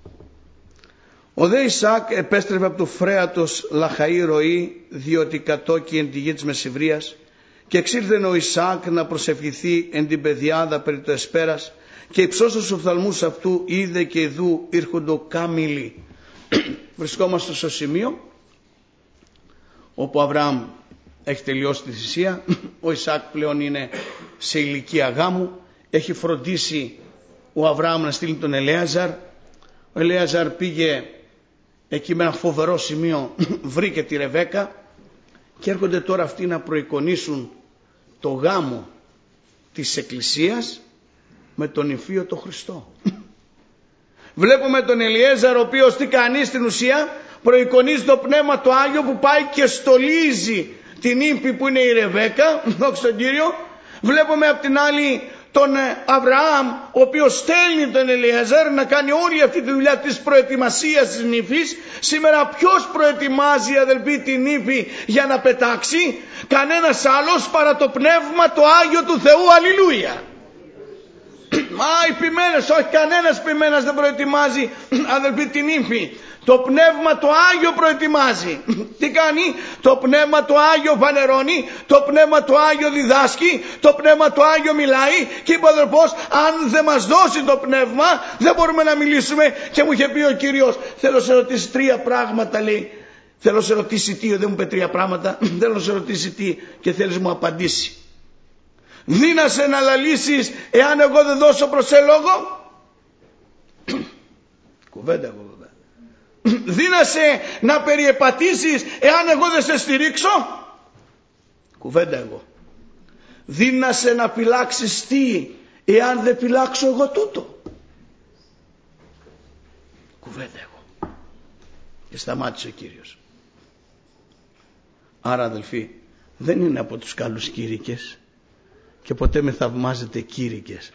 Ο δε Ισαάκ επέστρεφε από του φρέατος λαχαή ροή, διότι κατόκει εν τη γη της Μεσηβρίας, και εξήλθεν ο Ισαάκ να προσευχηθεί εν την πεδιάδα περί το εσπέρας, και υψώσας τους οφθαλμούς αυτού είδε και ιδού ήρχοντο κάμιλοι. Βρισκόμαστε στο σημείο όπου ο Αβραάμ έχει τελειώσει τη θυσία, ο Ισαάκ πλέον είναι σε ηλικία γάμου, έχει φροντίσει ο Αβραάμ να στείλει τον Ελέαζαρ. Ο Ελέαζαρ πήγε εκεί με ένα φοβερό σημείο, βρήκε τη Ρεβέκα, και έρχονται τώρα αυτοί να προεικονίσουν το γάμο της Εκκλησίας με τον νυμφίο τον Χριστό. Βλέπουμε τον Ελιέζαρ, ο οποίος τι κάνει στην ουσία? Προεικονίζει το Πνεύμα το Άγιο που πάει και στολίζει την νύμφη που είναι η Ρεβέκα, δόξα τον Κύριο. Βλέπουμε απ' την άλλη τον Αβραάμ, ο οποίος στέλνει τον Ελιέζαρ να κάνει όλη αυτή τη δουλειά της προετοιμασίας της νύμφης. Σήμερα ποιος προετοιμάζει, αδελφοί, τη νύμφη για να πετάξει? Κανένας άλλος παρά το Πνεύμα το Άγιο του Θεού. Αλληλούια. Οι ποιμένες, όχι, κανένας ποιμένας δεν προετοιμάζει, αδελφοί, την νύμφη. Το Πνεύμα το Άγιο προετοιμάζει. Τι κάνει? Το Πνεύμα το Άγιο φανερώνει, το Πνεύμα το Άγιο διδάσκει, το Πνεύμα το Άγιο μιλάει. Και είπε ο αδελφός, αν δεν μας δώσει το Πνεύμα δεν μπορούμε να μιλήσουμε. Και μου είχε πει ο Κύριος, θέλω σε ρωτήσει 3 πράγματα, λέει. Θέλω σε ρωτήσει τι? Δεν μου είπε 3 πράγματα. Θέλω σε ρωτήσει τι και θέλεις μου απαντήσει. Δύνασε να λαλήσεις εάν εγώ δεν δώσω προς σε λόγο? Κουβέντα εγώ. Δύνασε να περιεπατήσεις εάν εγώ δεν σε στηρίξω? Κουβέντα εγώ. Δύνασε να φυλάξεις τι εάν δεν φυλάξω εγώ τούτο? Κουβέντα εγώ. Και σταμάτησε ο Κύριος. Άρα, αδελφοί, δεν είναι από τους καλούς κήρυκες και ποτέ με θαυμάζετε κήρυκες.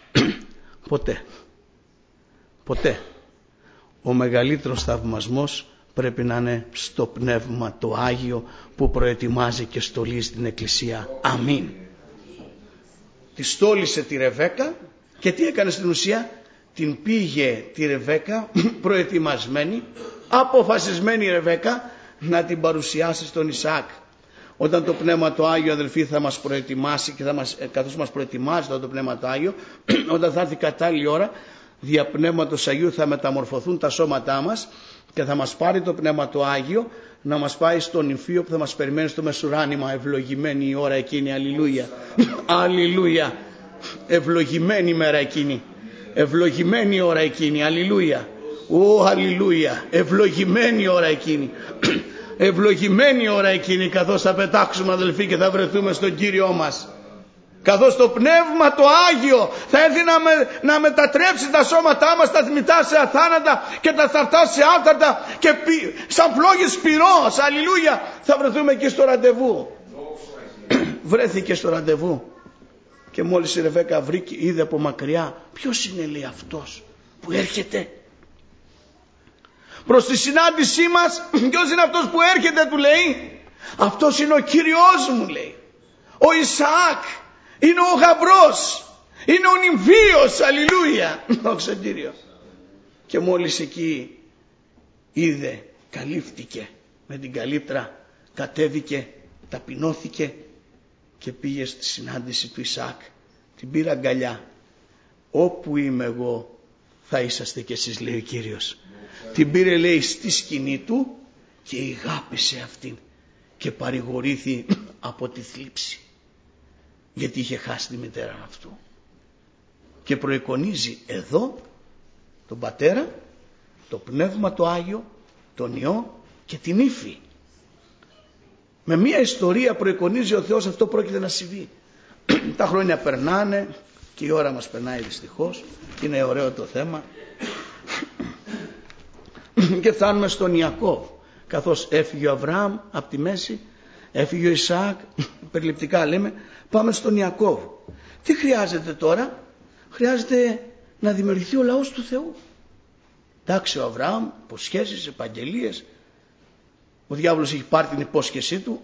Ποτέ. Ο μεγαλύτερος θαυμασμός πρέπει να είναι στο Πνεύμα το Άγιο που προετοιμάζει και στολίζει την Εκκλησία. Αμήν. Τη στόλισε τη Ρεβέκα και τι έκανε στην ουσία? Την πήγε τη Ρεβέκα προετοιμασμένη, αποφασισμένη η Ρεβέκα να την παρουσιάσει στον Ισαάκ. Όταν το Πνεύμα το Άγιο, αδελφοί, θα μας προετοιμάσει και καθώς μας προετοιμάζει το Πνεύμα το Άγιο, όταν θα έρθει κατάλληλη ώρα, δια Πνεύματος Αγίου θα μεταμορφωθούν τα σώματά μας και θα μας πάρει το Πνεύμα το Άγιο να μας πάει στον νυμφίο που θα μας περιμένει στο μεσουράνημα. Ευλογημένη η ώρα εκείνη. Αλληλούια. Αλληλούια. Ευλογημένη η μέρα εκείνη. Ευλογημένη η ώρα εκείνη. Αλληλούια. Αλληλούια. Ευλογημένη η ώρα εκείνη. Ευλογημένη η ώρα εκείνη, καθώς θα πετάξουμε, αδελφοί, και θα βρεθούμε στον Κύριό μας. Καθώς το Πνεύμα το Άγιο θα έρθει να μετατρέψει τα σώματά μας, τα θνητά σε αθάνατα και τα θαυτά σε άθατα και σαν φλόγες πυρός. Αλληλούια. Θα βρεθούμε εκεί στο ραντεβού. Βρέθηκε στο ραντεβού και μόλις η Ρεβέκα βρήκε, είδε από μακριά, ποιος είναι, λέει, αυτός που έρχεται προς τη συνάντησή μας? Ποιος είναι αυτός που έρχεται, του λέει? Αυτός είναι ο Κύριος μου, λέει. Ο Ισαάκ. Είναι ο γαμπρός. Είναι ο νυμφίος. Αλληλούια. Δόξα Κύριο. Και μόλις εκεί είδε, καλύφθηκε με την καλύπτρα, κατέβηκε, ταπεινώθηκε και πήγε στη συνάντηση του Ισαάκ. Την πήρε αγκαλιά. Όπου είμαι εγώ θα είσαστε κι εσείς, λέει ο Κύριος. Την πήρε, λέει, στη σκηνή του και ηγάπησε αυτήν και παρηγορήθη από τη θλίψη, γιατί είχε χάσει τη μητέρα αυτού. Και προεικονίζει εδώ τον Πατέρα, το Πνεύμα το Άγιο, τον Υιό και την ύφη. Με μια ιστορία προεικονίζει ο Θεός αυτό πρόκειται να συμβεί. Τα χρόνια περνάνε και η ώρα μας περνάει δυστυχώς. Είναι ωραίο το θέμα. Και φτάνουμε στον Ιακώβ. Καθώς έφυγε ο Αβραάμ από τη μέση, έφυγε ο Ισαάκ, περιληπτικά λέμε, πάμε στον Ιακώβ. Τι χρειάζεται τώρα? Χρειάζεται να δημιουργηθεί ο λαός του Θεού. Εντάξει, ο Αβραάμ, υποσχέσεις, επαγγελίες, ο διάβολος έχει πάρει την υπόσχεσή του,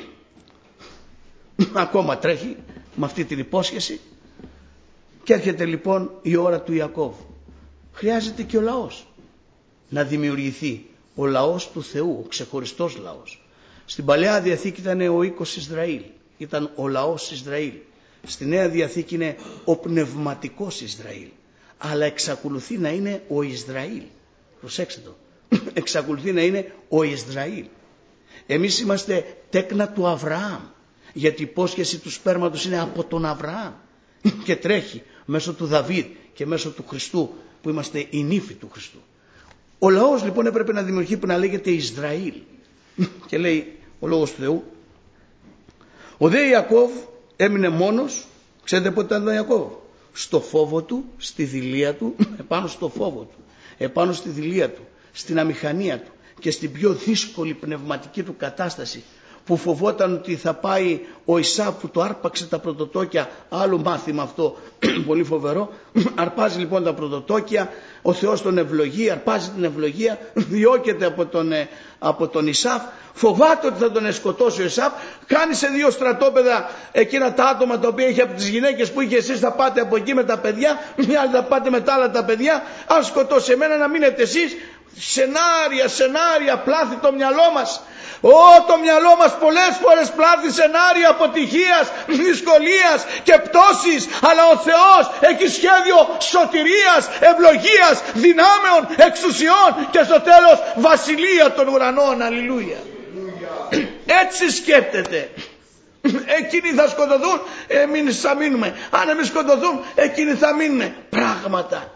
ακόμα τρέχει με αυτή την υπόσχεση, και έρχεται λοιπόν η ώρα του Ιακώβ. Χρειάζεται και ο λαός να δημιουργηθεί, ο λαός του Θεού, ο ξεχωριστός λαός. Στην Παλαιά Διαθήκη ήταν ο οίκος Ισραήλ, ήταν ο λαός Ισραήλ. Στη Νέα Διαθήκη είναι ο πνευματικός Ισραήλ, αλλά εξακολουθεί να είναι ο Ισραήλ. Προσέξτε το, εξακολουθεί να είναι ο Ισραήλ. Εμείς είμαστε τέκνα του Αβραάμ, γιατί η υπόσχεση του σπέρματος είναι από τον Αβραάμ και τρέχει μέσω του Δαβίδ και μέσω του Χριστού, που είμαστε η νύφη του Χριστού. Ο λαός λοιπόν έπρεπε να δημιουργεί, που να λέγεται Ισραήλ. Και λέει ο Λόγος του Θεού, Ο δε Ιακώβ έμεινε μόνος. Ξέρετε πότε ήταν ο Ιακώβ? Στο φόβο του, στη δειλία του, επάνω στο φόβο του, επάνω στη δειλία του, στην αμηχανία του και στην πιο δύσκολη πνευματική του κατάσταση, που φοβόταν ότι θα πάει ο Ισάβ που το άρπαξε τα πρωτοτόκια. Άλλο μάθημα αυτό πολύ φοβερό. Αρπάζει λοιπόν τα πρωτοτόκια, ο Θεός τον ευλογεί, αρπάζει την ευλογία, διώκεται από τον Ισάβ, φοβάται ότι θα τον σκοτώσει ο Ισάβ, κάνει σε 2 στρατόπεδα εκείνα τα άτομα τα οποία είχε από τις γυναίκες που είχε, εσείς θα πάτε από εκεί με τα παιδιά, μια άλλη θα πάτε με τα άλλα τα παιδιά, αν σκοτώσει εμένα να μείνετε εσείς. Σενάρια, πλάθει το μυαλό μας. Το μυαλό μας πολλές φορές πλάθει σενάρια αποτυχίας, δυσκολίας και πτώσης, αλλά ο Θεός έχει σχέδιο σωτηρίας, ευλογίας, δυνάμεων, εξουσιών και στο τέλος βασιλεία των ουρανών. Αλληλούια. Έτσι σκέπτεται. Εκείνοι θα σκοτωθούν, εμείς θα μείνουμε. Αν εμείς σκοτωθούν, εκείνοι θα μείνουν. Πράγματα.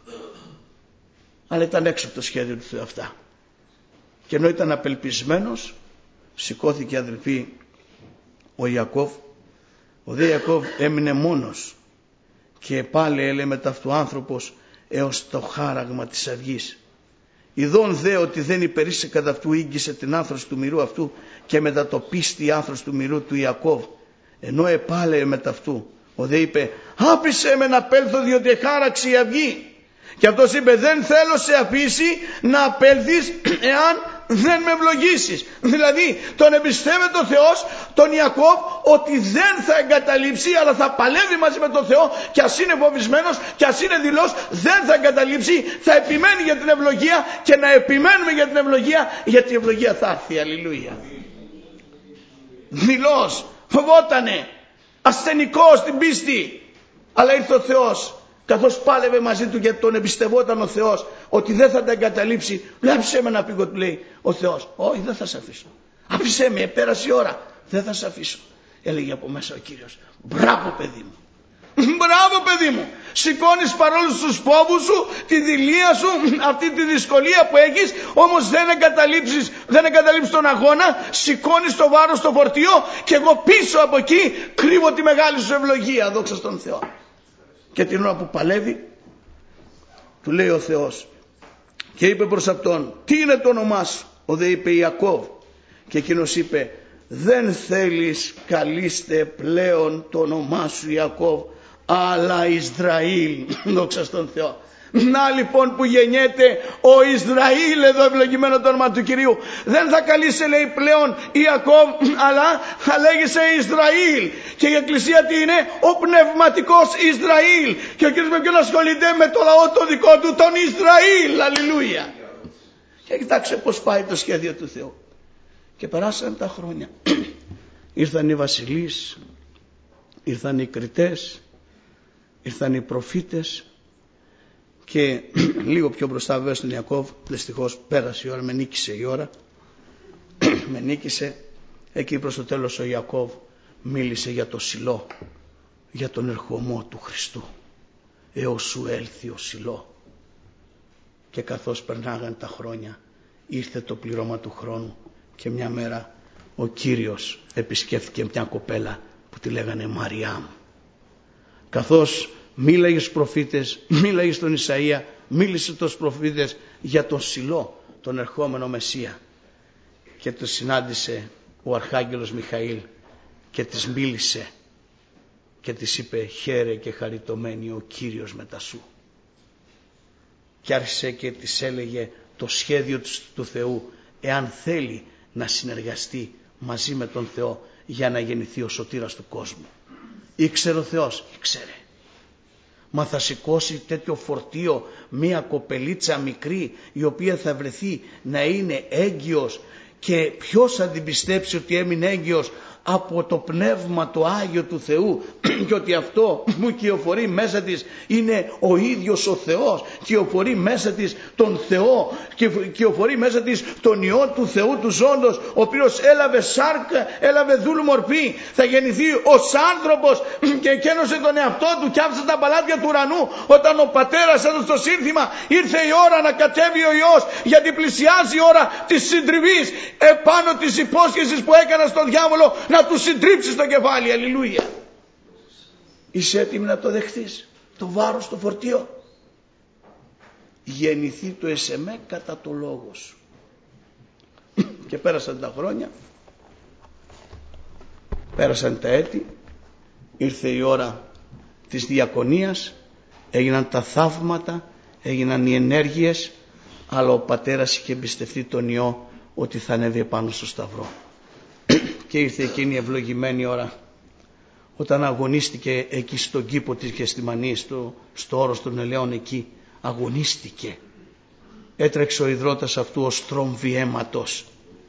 Αλλά ήταν έξω από το σχέδιο του Θεού αυτά. Και ενώ ήταν απελπισμένος, σηκώθηκε, αδελφοί, ο Ιακώβ. Ο δε Ιακώβ έμεινε μόνος και πάλι έλεμε ταυτού άνθρωπος έως το χάραγμα της αυγής. Ιδών δε ότι δεν υπερίσσε κατά αυτού, ήγγισε την άνθρωση του μυρού αυτού και μετατοπίστη η άνθρωση του μυρού του Ιακώβ. Ενώ επάλεε με ταυτού, ο δε είπε, άφησε με να πέλθω διότι εχάραξε η αυγή. Και αυτός είπε, δεν θέλω σε αφήσει να απέλθεις εάν δεν με ευλογήσεις. Δηλαδή τον εμπιστεύεται ο Θεός τον Ιακώβ ότι δεν θα εγκαταλείψει, αλλά θα παλεύει μαζί με τον Θεό, και ας είναι φοβισμένος και ας είναι δειλός, δεν θα εγκαταλείψει, θα επιμένει για την ευλογία, και να επιμένουμε για την ευλογία, γιατί η ευλογία θα έρθει. Αλληλούια. Δειλός, φοβότανε, ασθενικός στην πίστη, αλλά ήρθε ο Θεός. Καθώς πάλευε μαζί του, γιατί τον εμπιστευόταν ο Θεός ότι δεν θα τα εγκαταλείψει. Άφησέ με να πήγω, του λέει ο Θεός. Όχι, δεν θα σε αφήσω. Άφησέ με, πέρασε η ώρα. Δεν θα σε αφήσω. Έλεγε από μέσα ο Κύριος, μπράβο παιδί μου. Μπράβο παιδί μου. Σηκώνεις παρόλους τους φόβους σου, τη δειλία σου, αυτή τη δυσκολία που έχεις, όμως δεν εγκαταλείψεις τον αγώνα. Σηκώνεις το βάρος στο φορτίο και εγώ πίσω από εκεί κρύβω τη μεγάλη σου ευλογία. Δόξα στον Θεό. Και την ώρα που παλεύει, του λέει ο Θεός και είπε προς αυτόν, τι είναι το όνομά σου? Ο δε είπε Ιακώβ. Και εκείνος είπε, δεν θέλεις καλείστε πλέον το όνομά σου Ιακώβ, αλλά Ισραήλ. Δόξα στον Θεό. Να λοιπόν που γεννιέται ο Ισραήλ, εδώ ευλογημένο το όνομα του Κυρίου. Δεν θα καλείσαι, λέει, πλέον Ιακώβ, αλλά θα λέγεσαι Ισραήλ. Και η Εκκλησία τι είναι? Ο πνευματικός Ισραήλ. Και ο Κύριος με ποιον ασχολείται? Με το λαό το δικό του, τον Ισραήλ. Αλληλούια. Και κοιτάξτε πως πάει το σχέδιο του Θεού. Και περάσαν τα χρόνια. Ήρθαν οι βασιλείς, ήρθαν οι κριτές, ήρθαν οι προφήτες. Και λίγο πιο μπροστά βέβαια στον Ιακώβ, δυστυχώς πέρασε η ώρα, με νίκησε η ώρα. Με νίκησε. Εκεί προς το τέλος ο Ιακώβ μίλησε για το Σιλό, για τον ερχομό του Χριστού. Έως σου έλθει ο Σιλό. Και καθώς περνάγαν τα χρόνια, ήρθε το πληρώμα του χρόνου, και μια μέρα ο Κύριος επισκέφθηκε μια κοπέλα που τη λέγανε Μαριάμ. Καθώς μίλαγε στους προφήτες, μίλαγε στον Ισαΐα, μίλησε στους προφήτες για τον Σιλό, τον ερχόμενο Μεσσία, και το συνάντησε ο Αρχάγγελος Μιχαήλ και της μίλησε και της είπε, χαίρε και χαριτωμένη, ο Κύριος μετά σου. Και άρχισε και της έλεγε το σχέδιο του Θεού, εάν θέλει να συνεργαστεί μαζί με τον Θεό για να γεννηθεί ο σωτήρας του κόσμου. Ήξερε ο Θεός? Ήξερε. Μα θα σηκώσει τέτοιο φορτίο μία κοπελίτσα μικρή, η οποία θα βρεθεί να είναι έγκυος, και ποιος θα την πιστέψει ότι έμεινε έγκυος? Από το Πνεύμα το Άγιο του Θεού, και ότι αυτό που κυοφορεί μέσα της είναι ο ίδιος ο Θεός, κυοφορεί μέσα της τον Θεό, κυοφορεί μέσα της τον Υιό του Θεού του ζώντος, ο οποίος έλαβε σάρκα, έλαβε δούλου μορφή, θα γεννηθεί ως άνθρωπος και εκένωσε τον εαυτό του και άφησε τα παλάτια του ουρανού. Όταν ο πατέρας έδωσε το σύνθημα, ήρθε η ώρα να κατέβει ο Υιός, γιατί πλησιάζει η ώρα της συντριβής, επάνω της υπόσχεσης που έκανα στον διάβολο να του συντρίψεις το κεφάλι. Αλληλούια. Είσαι έτοιμη να το δεχθείς, το βάρος, το φορτίο? Γεννηθεί το εσεμέ κατά το λόγο σου. Και πέρασαν τα χρόνια, πέρασαν τα έτη, ήρθε η ώρα της διακονίας, έγιναν τα θαύματα, έγιναν οι ενέργειες, αλλά ο πατέρας είχε εμπιστευτεί τον Υιό ότι θα ανέβει επάνω στο σταυρό. Και ήρθε εκείνη η ευλογημένη ώρα, όταν αγωνίστηκε εκεί στον κήπο της Γεσθημανής, στο όρος των ελαιών, εκεί αγωνίστηκε. Έτρεξε ο ιδρώτας αυτού ως στρόμβι αίματος.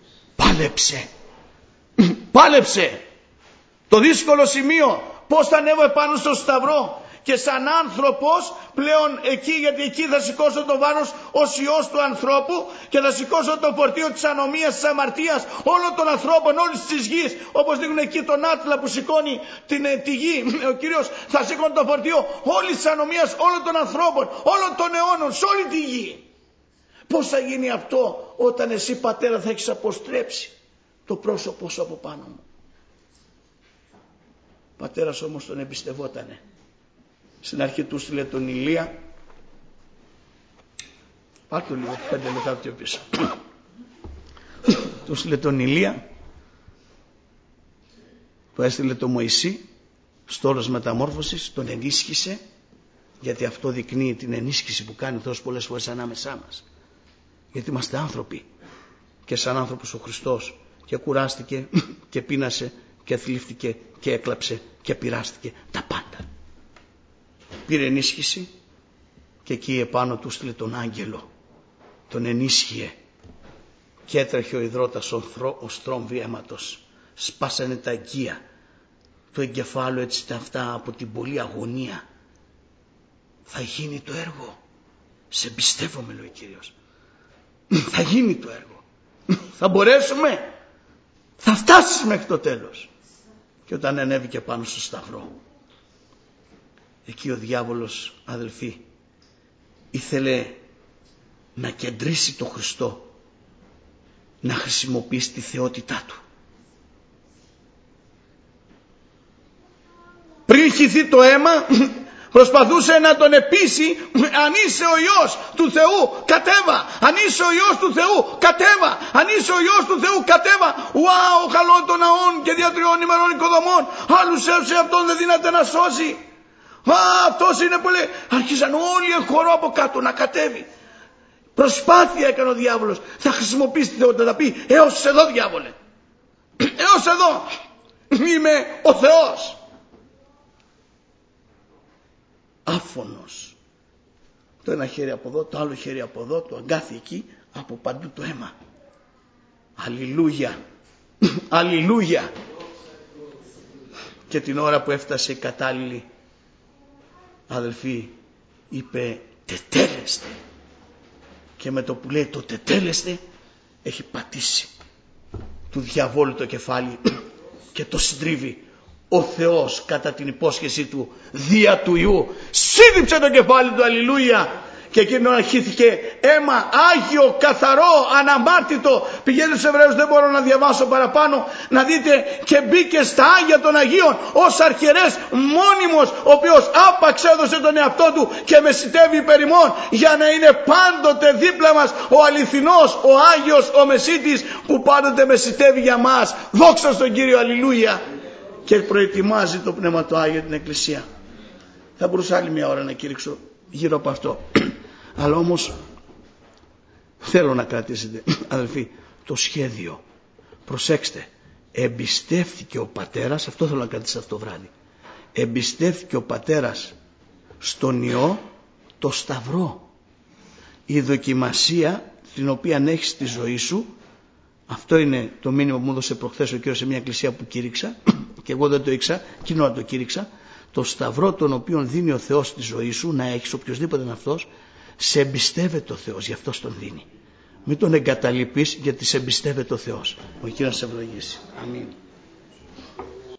Πάλεψε το δύσκολο σημείο, πώς θα ανέβω επάνω στο σταυρό. Και σαν άνθρωπος πλέον εκεί, γιατί εκεί θα σηκώσω το βάρος ως Υιός του ανθρώπου και θα σηκώσω το φορτίο της ανομίας, της αμαρτίας όλων των ανθρώπων, όλης της γης, όπως δείχνουν εκεί τον Άτλα που σηκώνει τη γη. Ο Κύριος θα σηκώνει το φορτίο όλης της ανομίας, όλων των ανθρώπων, όλων των αιώνων, σε όλη τη γη. Πώς θα γίνει αυτό όταν εσύ, πατέρα, θα έχεις αποστρέψει το πρόσωπό σου από πάνω μου? Πατέρας όμως τον εμπιστευότανε. Στην αρχή του στείλε τον Ηλία. Πάρ' το λίγο, 5 λεπτά πιο πίσω. Του στείλε τον Ηλία, του έστειλε τον Μωυσή στο όρος μεταμόρφωσης, τον ενίσχυσε, γιατί αυτό δεικνύει την ενίσχυση που κάνει ο Θεός πολλές φορές ανάμεσά μας. Γιατί είμαστε άνθρωποι, και σαν άνθρωπος ο Χριστός και κουράστηκε και πείνασε και θλίφτηκε και έκλαψε και πειράστηκε τα πάντα. Πήρε ενίσχυση και εκεί επάνω του στείλε τον άγγελο, τον ενίσχυε και έτρεχε ο ιδρώτας ο στρόμβι αίματος. Σπάσανε τα αγκία του εγκεφάλου, έτσι τα αυτά από την πολλή αγωνία. Θα γίνει το έργο, σε πιστεύω, λέει ο Κύριος. Θα γίνει το έργο, θα μπορέσουμε, θα φτάσεις μέχρι το τέλος. Και όταν ανέβηκε πάνω στο σταυρό, εκεί ο διάβολος, αδελφοί, ήθελε να κεντρήσει το Χριστό, να χρησιμοποιήσει τη θεότητά του. Πριν χυθεί το αίμα, προσπαθούσε να τον επείσει, αν είσαι ο Υιός του Θεού, κατέβα. Αν είσαι ο Υιός του Θεού, κατέβα. Αν είσαι ο Υιός του Θεού, κατέβα. Ουάου, χαλών των ναών και δια 3 ημερών οικοδομών. Άλλους έψε, αυτόν δεν δύναται να σώσει. Αυτός είναι που λέει. Άρχισαν όλοι εν χορό από κάτω να κατέβει. Προσπάθεια έκανε ο διάβολος. Θα χρησιμοποιήσει τη θεότητα, θα πει έως εδώ, διάβολε. Έως εδώ. Είμαι ο Θεός. Άφωνος. Το ένα χέρι από εδώ, το άλλο χέρι από εδώ, το αγκάθι εκεί, από παντού το αίμα. Αλληλούια. Αλληλούια. Και την ώρα που έφτασε η κατάλληλη, αδελφοί, είπε τετέλεστε. Και με το που λέει το τετέλεστε, έχει πατήσει του διαβόλου το κεφάλι και το συντρίβει. Ο Θεός κατά την υπόσχεσή του δια του Υιού σύντριψε το κεφάλι του, αλληλούια. Και εκείνο αρχήθηκε αίμα άγιο, καθαρό, αναμάρτητο. Πηγαίνετε στους Εβραίους, δεν μπορώ να διαβάσω παραπάνω, να δείτε, και μπήκε στα Άγια των Αγίων ως αρχιερέας μόνιμος, ο οποίος άπαξ έδωσε τον εαυτό του και μεσιτεύει υπέρ ημών, για να είναι πάντοτε δίπλα μας ο αληθινός, ο Άγιος, ο Μεσίτης, που πάντοτε μεσιτεύει για μας. Δόξα στον Κύριο, αλληλούια. Και προετοιμάζει το Πνεύμα το Άγιο την Εκκλησία. Θα μπορούσα άλλη μια ώρα να κήρυξω γύρω από αυτό. Αλλά όμως θέλω να κρατήσετε, αδελφοί, το σχέδιο. Προσέξτε, εμπιστεύθηκε ο πατέρας, αυτό θέλω να κρατήσετε αυτό το βράδυ. Εμπιστεύθηκε ο πατέρας στον Υιό το σταυρό. Η δοκιμασία την οποία έχεις στη ζωή σου, αυτό είναι το μήνυμα που μου έδωσε προχθές ο Κύριος σε μια εκκλησία που κήρυξα, και εγώ δεν το ήξερα, κοινό να το κήρυξα. Το σταυρό τον οποίο δίνει ο Θεός στη ζωή σου, να έχεις, οποιοδήποτε είναι αυτός, σε εμπιστεύεται ο Θεός, γι' αυτό τον δίνει. Μην τον εγκαταλείπεις, γιατί σε εμπιστεύεται ο Θεός. Ο Κύριος σε ευλογήσει. Αμήν.